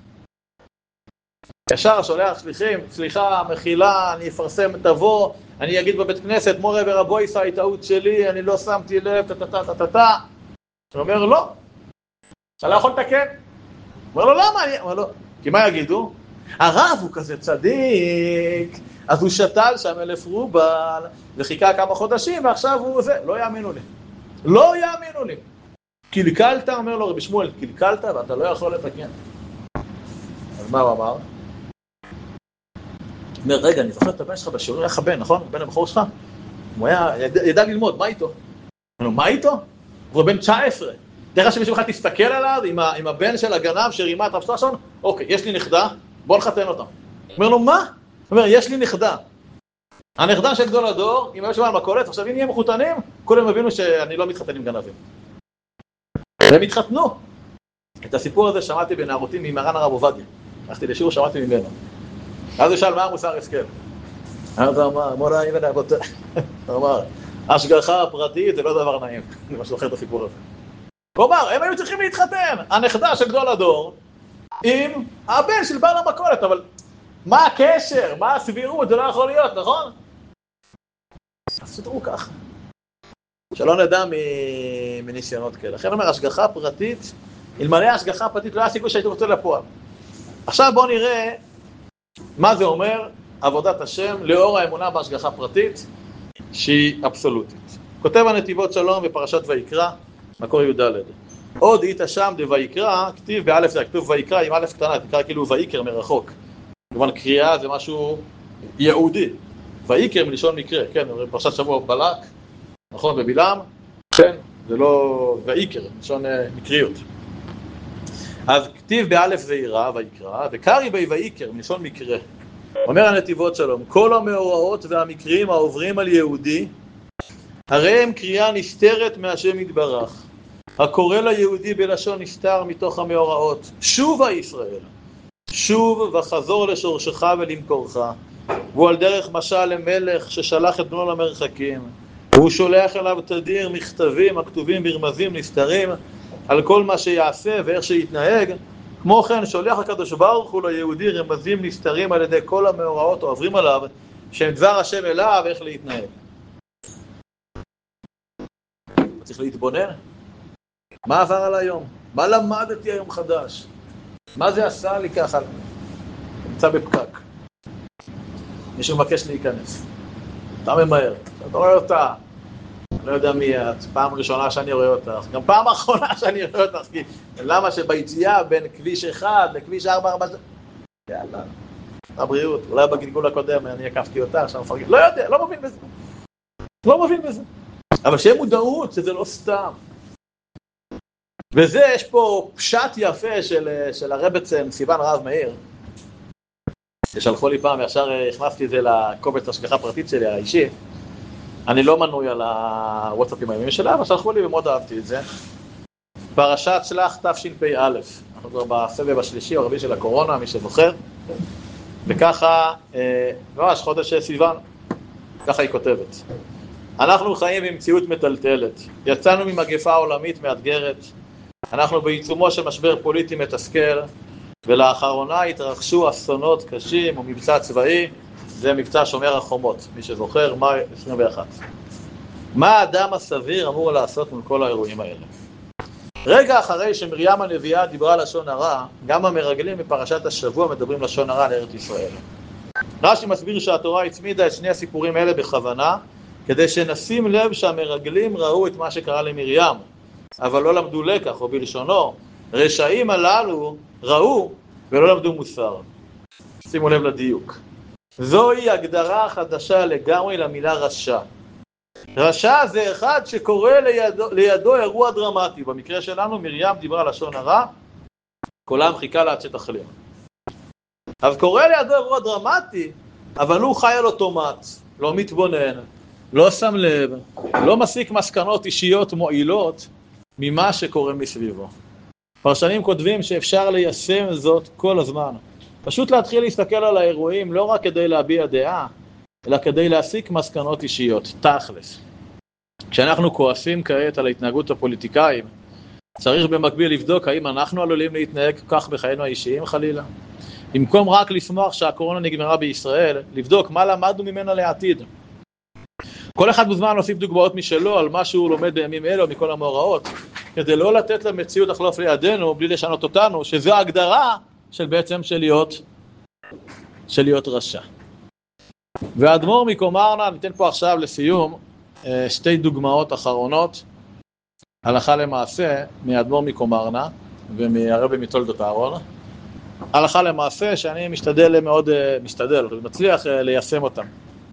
ישר שולח שליחים, סליחה, מחילה, אני אפרסם, תבוא, אני אגיד בבית כנסת, מורה ורבו ישאי, טעות שלי, אני לא שמתי לב, טטטטטטטה. הוא אומר, לא, אתה לא יכול לתקן. הוא אומר לו, למה? אני... אומר לו, כי מה יגידו? הרב הוא כזה צדיק, אז הוא שתל שם אלף רובל, וחיכה כמה חודשים, ועכשיו הוא זה, לא יאמינו לי. לא יאמינו לי. קלקלת, אומר לו רבי שמואל, קלקלת ואתה לא יכול לתקן. אז מה הוא אמר? אומר, רגע, אני זוכר את הבן שלך בשיעור, איך הבן, נכון? הבן הבחור שלך? הוא היה, ידע, ידע ללמוד, מה איתו? אמרו, מה איתו? הוא בן תשע עשרה. דרך שמישהו בכלל תסתכל עליו עם, ה, עם הבן של הגנב שרימה את רב שטרשון, אוקיי, יש לי נכדה, בוא נחתן אותה. אומר לו, מה? הוא אומר, יש לי נכדה. הנכדה של גדול הדור, אם היו שבא על מכולת, עכשיו אם נהיה מחותנים, כולם הבינו שאני לא מתחתן עם גנבים. והם התחתנו. את הסיפור הזה שמעתי בנערותי ממרן הרב עובדיה. הלכתי לשיעור, שמעתי ממנו. אז הוא שאל, מה המוסר הסכם? אז הוא אמר, מוריי ורבותיי. הוא אמר, השגחה הפרטית זה לא דבר נעים. אני ממש זוכר את הסיפור הזה. הוא אמר, הם היו צריכים להתחתן. הנכדה של גדול הדור עם הבן של בעל המכולת, אבל מה הקשר? מה הסבירות? זה לא יכול להיות, נכון? אז סתרו ככה. שלא נדע מניסיונות כאלה. לכן אומר, השגחה פרטית, אלמלא השגחה פרטית לא היה סיכוי שהייתי רוצה לפועל. עכשיו בואו נראה מה זה אומר עבודת השם לאור האמונה בהשגחה פרטית שהיא אבסולוטית. כותב הנתיבות שלום בפרשת ויקרא, מקור י"ד. עוד היית שם דויקרא, כתיב באלף זה כתוב ויקרא עם אלף קטנה, תקרא כאילו ויקר מרחוק. כמובן קריאה זה משהו יהודי. ויקר מלשון מקרה, כן, פרשת שבוע בלק, נכון, בבלעם, כן, זה לא ויקר, מלשון מקריות. אז כתיב באלף זעירה ויקרא, וקרי בי ויקר מלשון מקרה. אומר הנתיבות שלום, כל המאורעות והמקרים העוברים על יהודי, הרי הם קריאה נסתרת מהשם יתברך. הקורא ליהודי בלשון נסתר מתוך המאורעות. שובה ישראל, שוב וחזור לשורשך ולמקורך. והוא על דרך משל למלך ששלח את בנו למרחקים. והוא שולח אליו תדיר מכתבים הכתובים ברמזים נסתרים על כל מה שיעשה ואיך שיתנהג. כמו כן, שולח הקדוש ברוך הוא ליהודי רמזים נסתרים על ידי כל המאורעות העוברים עליו, שהם דבר השם אליו, איך להתנהג. צריך להתבונן. מה עבר על היום? מה למדתי היום חדש? מה זה עשה לי ככה? נמצא בפקק. מישהו מבקש להיכנס. אתה ממהר. אתה רואה אותה. אני לא יודע מי את. פעם ראשונה שאני רואה אותך. גם פעם האחרונה שאני רואה אותך. כי למה שביציאה בין כביש אחד לכביש ארבע ארבע... יאללה. הבריאות. אולי בגלגול הקודם אני הקפתי אותה. עכשיו מפרגן. לא יודע. לא מבין בזה. לא מבין בזה. אבל שיהיה מודעות שזה לא סתם. וזה, יש פה פשט יפה של, של הרבצן, סיוון רב מאיר, ששלחו לי פעם, וישר הכנסתי את זה לקובץ השגחה פרטית שלי, האישי. אני לא מנוי על הוואטסאפים הימים שלה, אבל שלחו לי ומאוד אהבתי את זה. פרשת שלח תשפ"א, אנחנו כבר בסבב השלישי או הרביעי של הקורונה, מי שזוכר. וככה, ממש חודש סיוון, ככה היא כותבת. אנחנו חיים במציאות מטלטלת, יצאנו ממגפה עולמית מאתגרת, אנחנו בעיצומו של משבר פוליטי מתסכל, ולאחרונה התרחשו אסונות קשים ומבצע צבאי, זה מבצע שומר החומות, מי שזוכר, מאי עשרים ואחת. מה האדם הסביר אמור לעשות מול כל האירועים האלה? רגע אחרי שמרים הנביאה דיברה לשון הרע, גם המרגלים בפרשת השבוע מדברים לשון הרע לארץ ישראל. רש"י מסביר שהתורה הצמידה את שני הסיפורים האלה בכוונה, כדי שנשים לב שהמרגלים ראו את מה שקרה למרים, אבל לא למדו לקח, או בלשונו, רשעים הללו ראו ולא למדו מוסר. שימו לב לדיוק. זוהי הגדרה חדשה לגמרי למילה רשע. רשע זה אחד שקורא לידו, לידו אירוע דרמטי. במקרה שלנו מרים דיברה לשון הרע, כולם חיכה לה עד שתחלים. אז קורא לידו אירוע דרמטי, אבל הוא חי על אוטומט, לא מתבונן, לא שם לב, לא מסיק מסקנות אישיות מועילות ממה שקורה מסביבו. פרשנים כותבים שאפשר ליישם זאת כל הזמן. פשוט להתחיל להסתכל על האירועים לא רק כדי להביע דעה, אלא כדי להסיק מסקנות אישיות, תכלס. כשאנחנו כועסים כעת על ההתנהגות הפוליטיקאים, צריך במקביל לבדוק האם אנחנו עלולים להתנהג כך בחיינו האישיים חלילה. במקום רק לשמוח שהקורונה נגמרה בישראל, לבדוק מה למדנו ממנה לעתיד. כל אחד מוזמן להוסיף דוגמאות משלו על מה שהוא לומד בימים אלו מכל המאורעות, כדי לא לתת למציאות לחלוף לידינו בלי לשנות אותנו, שזו ההגדרה של בעצם של להיות, של להיות רשע. והאדמו"ר מקומרנה, ניתן פה עכשיו לסיום שתי דוגמאות אחרונות, הלכה למעשה מהאדמו"ר מקומרנה ומהרבי מתולדות אהרון, הלכה למעשה שאני משתדל מאוד, משתדל, מצליח ליישם אותם.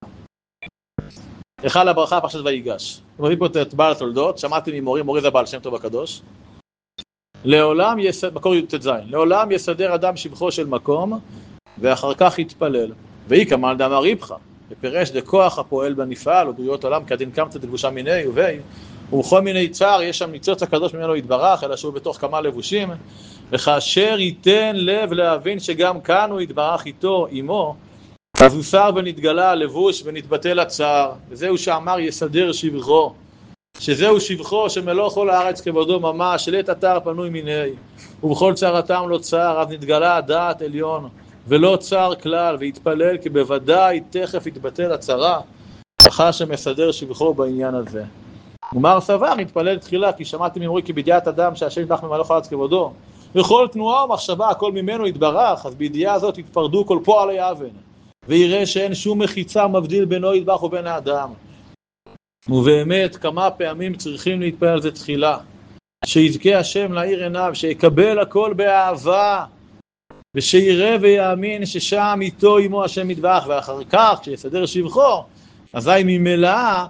היכל הברכה פרשת ויגש. אני מביא פה את בעל התולדות, שמעתי ממורי, מורי זה בעל שם טוב הקדוש. לעולם יסד, מקור י"ט זין, לעולם יסדר אדם שבחו של מקום, ואחר כך יתפלל. והיא כמל דאמר ריבך, ופירש דכוח הפועל בנפעל, ודרויות עולם, כדין קמצא דלבושה מיני ובי, ובכל מיני צער יש שם ניצוץ הקדוש ממנו יתברך, אלא שהוא בתוך כמה לבושים, וכאשר ייתן לב להבין שגם כאן הוא יתברך איתו, עמו, אז הוא שר ונתגלה לבוש ונתבטל הצער, וזהו שאמר יסדר שבחו, שזהו שבחו שמלוא כל הארץ כבודו ממש, לית אתר פנוי מיני, ובכל צערתם לא צער, אז נתגלה הדעת עליון, ולא צער כלל, והתפלל כי בוודאי תכף יתבטל הצערה, אחר שמסדר שבחו בעניין הזה. ומר סבר נתפלל תחילה, כי שמעתי ממורי כי בידיעת אדם שהשם יתברך ממלוא כל הארץ כבודו, וכל תנועה ומחשבה הכל ממנו יתברך, אז בידיעה הזאת יתפרדו כל פועלי אבן. ויראה שאין שום מחיצה מבדיל בינו יתברך ובין האדם. ובאמת כמה פעמים צריכים להתפלל על זה תחילה, שיזכה השם להאיר עיניו, שיקבל הכל באהבה, ושיראה ויאמין ששם איתו עמו השם יתברך, ואחר כך כשיסדר שבחו, אזי ממילאה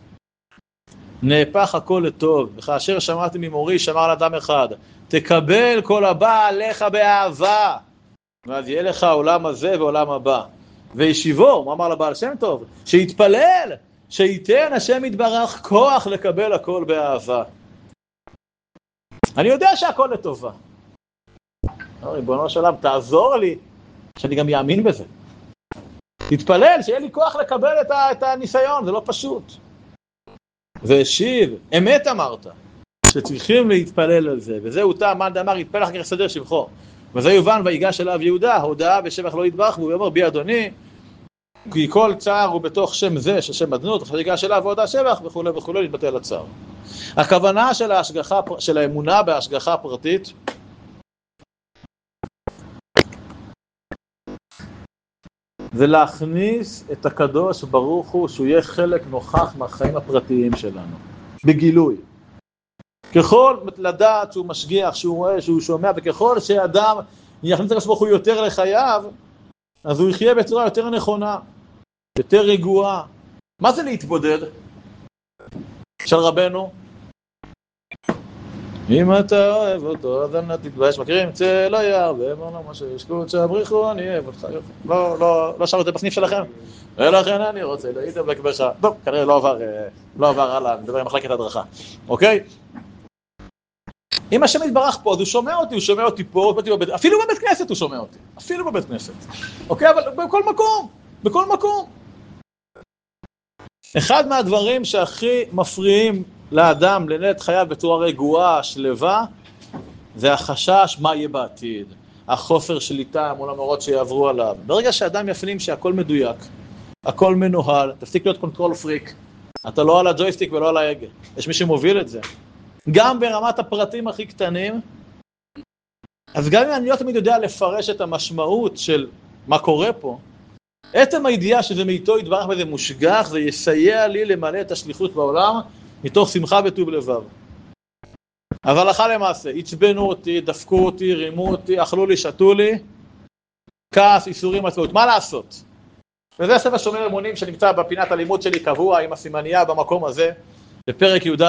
נהפך הכל לטוב. וכאשר שמעתי ממורי שאמר לאדם אחד, תקבל כל הבא עליך באהבה, ואז יהיה לך עולם הזה ועולם הבא. וישיבו, הוא אמר לבעל שם טוב, שיתפלל, שייתן השם יתברך כוח לקבל הכל באהבה. אני יודע שהכל לטובה. ריבונו של עולם, תעזור לי, שאני גם יאמין בזה. תתפלל, שיהיה לי כוח לקבל את, ה- את הניסיון, זה לא פשוט. והשיב, אמת אמרת, שצריכים להתפלל על זה, וזהו טעם, מאן דאמר, יתפלל אחר כך יסדר שבחו. וזה יובן ויגש אליו יהודה, הודעה בשבח לא יתברך, והוא יאמר בי אדוני, כי כל צער הוא בתוך שם זה, ששם אדנות, אחרי ייגש אליו והודעה שבח וכו' וכו', להתבטל הצער. הכוונה של ההשגחה, של האמונה בהשגחה פרטית, זה להכניס את הקדוש ברוך הוא, שהוא יהיה חלק נוכח מהחיים הפרטיים שלנו, בגילוי. ככל לדעת שהוא משגיח, שהוא רואה, שהוא שומע, וככל שאדם יכניס את הקדוש ברוך הוא יותר לחייו, אז הוא יחיה בצורה יותר נכונה, יותר רגועה. מה זה להתבודד? של רבנו? אם אתה אוהב אותו, אז אל תתבייש, מכירים? צא לא יער, ואמר לו מה שישקוט שבריחו, אני אוהב אותך. לא, לא, לא שר את זה בסניף שלכם? ולכן אני רוצה להתאבק בך. טוב, כנראה לא עבר, לא עבר הלאה, נדבר עם מחלקת הדרכה. אוקיי? אם השם יתברך פה, אז הוא שומע אותי, הוא שומע אותי פה, אפילו בבית כנסת הוא שומע אותי, אפילו בבית כנסת. אוקיי? אבל בכל מקום, בכל מקום. אחד מהדברים שהכי מפריעים לאדם לנהל את חייו בצורה רגועה, שלווה, זה החשש מה יהיה בעתיד, החוסר שליטה מול המורות שיעברו עליו. ברגע שאדם יפנים שהכל מדויק, הכל מנוהל, תפסיק להיות קונטרול פריק, אתה לא על הג'ויסטיק ולא על ההגה, יש מי שמוביל את זה. גם ברמת הפרטים הכי קטנים, אז גם אם אני לא תמיד יודע לפרש את המשמעות של מה קורה פה, עצם הידיעה שזה מאיתו יתברך וזה מושגח, זה יסייע לי למלא את השליחות בעולם, מתוך שמחה וטוב לבב. אבל הלכה למעשה, עצבנו אותי, דפקו אותי, רימו אותי, אכלו לי, שתו לי, כעס, איסורים, עצמאות, מה לעשות? וזה ספר שומר אמונים שנמצא בפינת הלימוד שלי קבוע עם הסימניה במקום הזה, בפרק י"ד.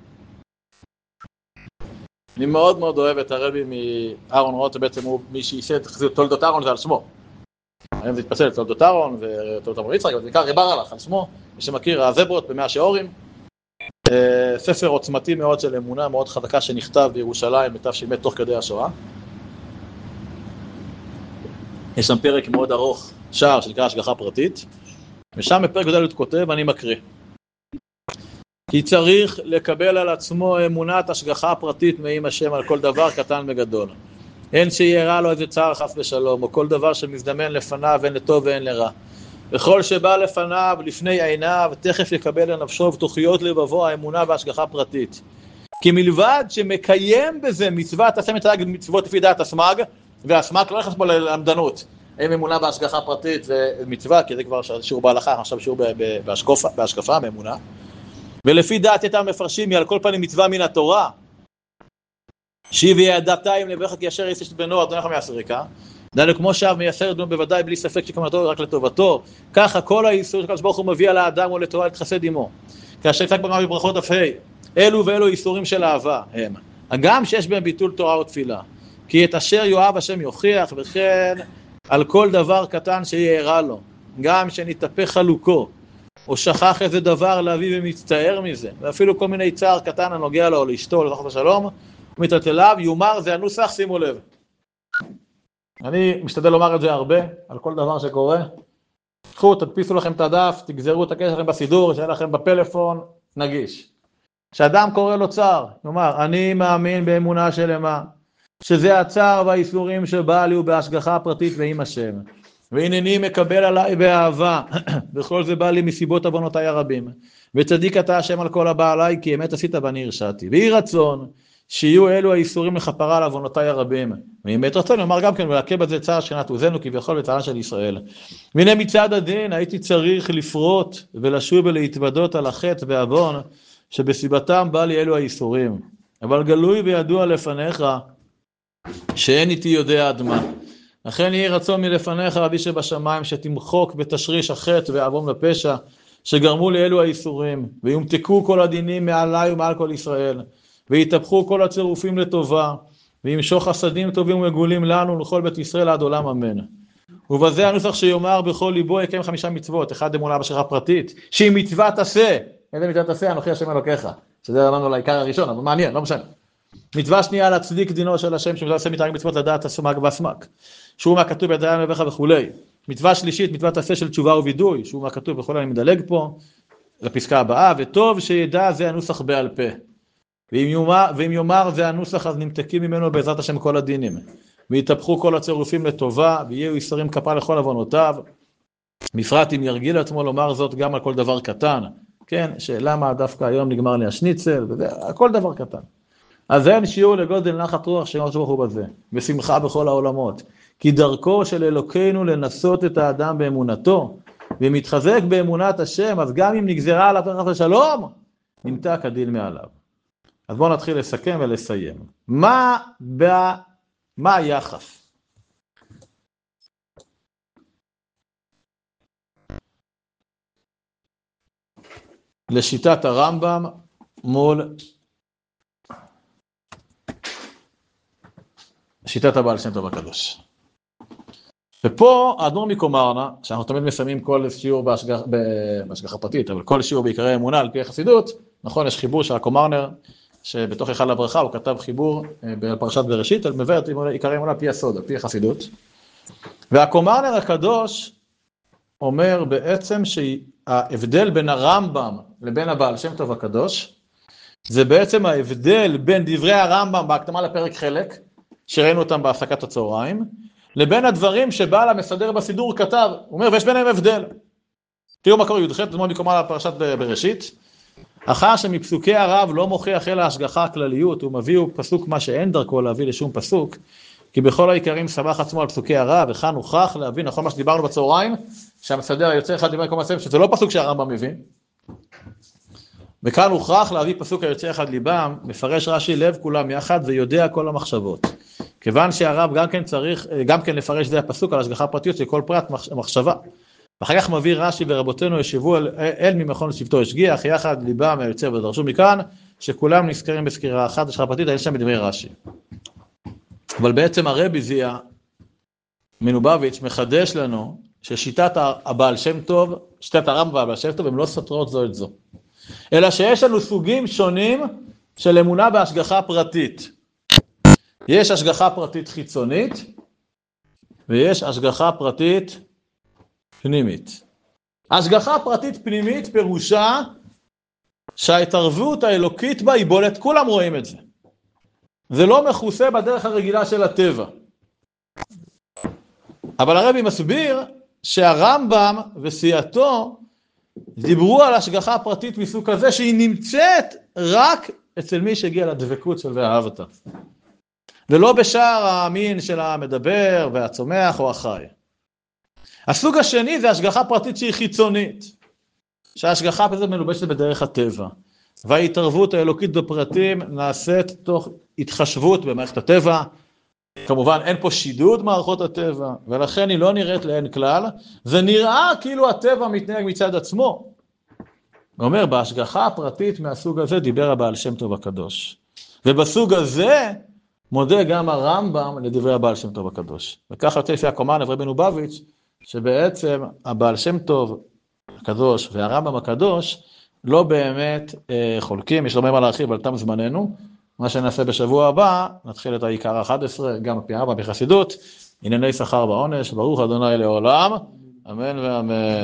אני מאוד מאוד אוהב את הרבי מאהרון רוט, בעצם הוא מי שייסד את תולדות אהרון, זה על שמו. היום זה התפסל את תולדות אהרון ותולדות אהרון יצחק, אבל זה נקרא רב ארלך על שמו, מי שמכיר הזברות במאה שעורים. ספר עוצמתי מאוד של אמונה מאוד חזקה שנכתב בירושלים בתש"ב תוך כדי השואה. יש שם פרק מאוד ארוך, שער שנקרא השגחה פרטית, ושם בפרק י"ד הוא כותב, אני מקריא. כי צריך לקבל על עצמו אמונת השגחה פרטית מעם השם על כל דבר קטן וגדול. אין שיראה לו איזה צער חס ושלום, או כל דבר שמזדמן לפניו אין לטוב ואין לרע. וכל שבא לפניו, לפני עיניו, תכף יקבל לנפשו ותוכיות לבבו האמונה בהשגחה פרטית. כי מלבד שמקיים בזה מצוות, עשה מתרג מצוות לפי דעת הסמ"ג, והסמ"ג לא נכנס פה ללמדנות. האם אמונה בהשגחה פרטית זה מצווה, כי זה כבר שיעור בהלכה, עכשיו שיעור בהשקפה, בהשקפה, באמונה. ולפי דעת איתם מפרשים, היא על כל פנים מצווה מן התורה, שהיא ידעתיים לברך כי אשר יעשה בנו, אדוני לך מייסריקה. דנו כמו שאב מייסר בנו בוודאי בלי ספק שכוונתו רק לטובתו. ככה כל האיסור שקדוש ברוך הוא מביא על האדם או לתורה להתחסד עמו. כאשר יצחק בגמרא בברכות דף ה', אלו ואלו איסורים של אהבה הם. הגם שיש בהם ביטול תורה או תפילה. כי את אשר יאהב השם יוכיח, וכן על כל דבר קטן שיערה לו. גם שנתהפך חלוקו, או שכח איזה דבר להביא ומצטער מזה, ואפילו כל מיני צער קטן הנוגע לו או לאשתו, לבחת השלום, ומתעתליו, יומר זה הנוסח, שימו לב. אני משתדל לומר את זה הרבה, על כל דבר שקורה. קחו, תדפיסו לכם את הדף, תגזרו את הקשר לכם בסידור, שיהיה לכם בפלאפון, נגיש. כשאדם קורא לו צער, נאמר, אני מאמין באמונה שלמה, שזה הצער והאיסורים שבא לי ובהשגחה הפרטית ועם השם. והנני מקבל עליי באהבה, בכל זה בא לי מסיבות עוונותיי הרבים. וצדיק אתה השם על כל הבא עליי, כי אמת עשית ואני הרשעתי. ויהי רצון שיהיו אלו האיסורים לכפרה על עוונותיי הרבים. ואמת רצון, נאמר גם כן, ולהכה בזה צער שכנת עוזנו, כביכול בצערה של ישראל. והנה מצד הדין הייתי צריך לפרוט ולשוב ולהתוודות על החטא והעוון, שבסיבתם בא לי אלו האיסורים. אבל גלוי וידוע לפניך, שאין איתי יודע עד מה. לכן יהי רצון מלפניך אבי שבשמיים, שתמחוק בתשריש החטא והעוון ופשע, שגרמו לאלו האיסורים, ויומתקו כל הדינים מעלי ומעל כל ישראל, ויתהפכו כל הצירופים לטובה, וימשוך חסדים טובים ומגולים לנו ולכל בית ישראל עד עולם אמן. ובזה הנוסח שיאמר בכל ליבו יקיים חמישה מצוות, אחד אמונה בהשגחה פרטית, שהיא מצוות עשה, איזה מצוות עשה? אנוכי השם אלוקיך, שזה אמרנו לעיקר הראשון, אבל מעניין, לא משנה. מצווה שנייה להצדיק דינו של השם, שמצווה עשה מתארים מצוות לדעת הסמ"ג והסמ"ק, שהוא מהכתוב בידי הנבך וכולי. מצווה שלישית, מצוות עשה של תשובה ווידוי, שהוא מהכתוב וכולי, אני מדלג פה, לפסקה הבאה, וטוב שידע זה הנוסח בעל פה. ואם יאמר, ואם יאמר זה הנוסח, אז נמתקים ממנו בעזרת השם כל הדינים. ויתהפכו כל הצירופים לטובה, ויהיו ייסורים כפה לכל עוונותיו, בפרט אם ירגיל עצמו לומר זאת גם על כל דבר קטן, כן, שלמה דווקא היום נגמר לי השניצל, וזה, כל דבר קטן. אז אין שיעור לגודל נחת רוח שמות ברוך הוא בזה, ושמחה בכל העולמות, כי דרכו של אלוקינו לנסות את האדם באמונתו, ומתחזק באמונת השם, אז גם אם נגזרה עליו חס ושלום, נמתע כדין מעליו. אז בואו נתחיל לסכם ולסיים. מה, ב... מה היחס? לשיטת הרמב"ם מול שיטת הבעל שם טוב הקדוש. ופה האדמו"ר מקומרנה, שאנחנו תמיד מסיימים כל שיעור בהשגח, בהשגחה פרטית, אבל כל שיעור בעיקרי אמונה על פי החסידות, נכון, יש חיבור של הקומרנר, שבתוך היכל הברכה הוא כתב חיבור בפרשת בראשית, על מבאר את עיקרי אמונה על פי הסוד, על פי החסידות. והקומרנר הקדוש אומר בעצם שההבדל בין הרמב"ם לבין הבעל שם טוב הקדוש, זה בעצם ההבדל בין דברי הרמב"ם בהקדמה לפרק חלק, שראינו אותם בהפסקת הצהריים, לבין הדברים שבעל המסדר בסידור כתב, הוא אומר, ויש ביניהם הבדל. תראו מה קורה, י"ח, אתמול מקומה לפרשת בראשית, אחר שמפסוקי הרב לא מוכיח אלא השגחה הכלליות, הוא מביא פסוק מה שאין דרכו להביא לשום פסוק, כי בכל העיקרים סמך עצמו על פסוקי הרב, וכאן הוכח להבין, נכון מה שדיברנו בצהריים, שהמסדר יוצא אחד דברי קומה סבב, שזה לא פסוק שהרמב"ם מבין, וכאן הוכרח להביא פסוק היוצא אחד ליבם, מפרש רש"י לב כולם יחד ויודע כל המחשבות. כיוון שהרב גם כן צריך, גם כן לפרש זה הפסוק על השגחה פרטיות של כל פרט מחשבה. ואחר כך מביא רש"י ורבותינו ישבו אל, אל ממכון לשבטו השגיח, יחד ליבם היוצא ודרשו מכאן, שכולם נזכרים בסקירה אחת, השגחה פרטית, אין שם בדברי רש"י. אבל בעצם הרבי זיה, מנובביץ', מחדש לנו ששיטת הבעל שם טוב, שיטת הרמב"ם והבעל שם טוב, הם לא סותרות זו את זו. אלא שיש לנו סוגים שונים של אמונה בהשגחה פרטית. יש השגחה פרטית חיצונית, ויש השגחה פרטית פנימית. השגחה פרטית פנימית פירושה שההתערבות האלוקית בה היא בולט, כולם רואים את זה. זה לא מכוסה בדרך הרגילה של הטבע. אבל הרבי מסביר שהרמב"ם וסייעתו דיברו על השגחה הפרטית מסוג כזה שהיא נמצאת רק אצל מי שהגיע לדבקות של ואהבת. ולא בשאר המין של המדבר והצומח או החי. הסוג השני זה השגחה פרטית שהיא חיצונית. שההשגחה הפרטית מלובשת בדרך הטבע. וההתערבות האלוקית בפרטים נעשית תוך התחשבות במערכת הטבע. כמובן אין פה שידוד מערכות הטבע, ולכן היא לא נראית לאין כלל, זה נראה כאילו הטבע מתנהג מצד עצמו. הוא אומר, בהשגחה הפרטית מהסוג הזה דיבר הבעל שם טוב הקדוש. ובסוג הזה מודה גם הרמב"ם לדברי הבעל שם טוב הקדוש. וככה יוצא לפי הקומרנר רבי מנובביץ', שבעצם הבעל שם טוב הקדוש והרמב"ם הקדוש לא באמת אה, חולקים, יש לומר מה להרחיב על תם זמננו, מה שנעשה בשבוע הבא, נתחיל את העיקר ה-אחד עשר, גם הפי ארבע בחסידות, ענייני שכר ועונש, ברוך ה' לעולם, אמן ואמן.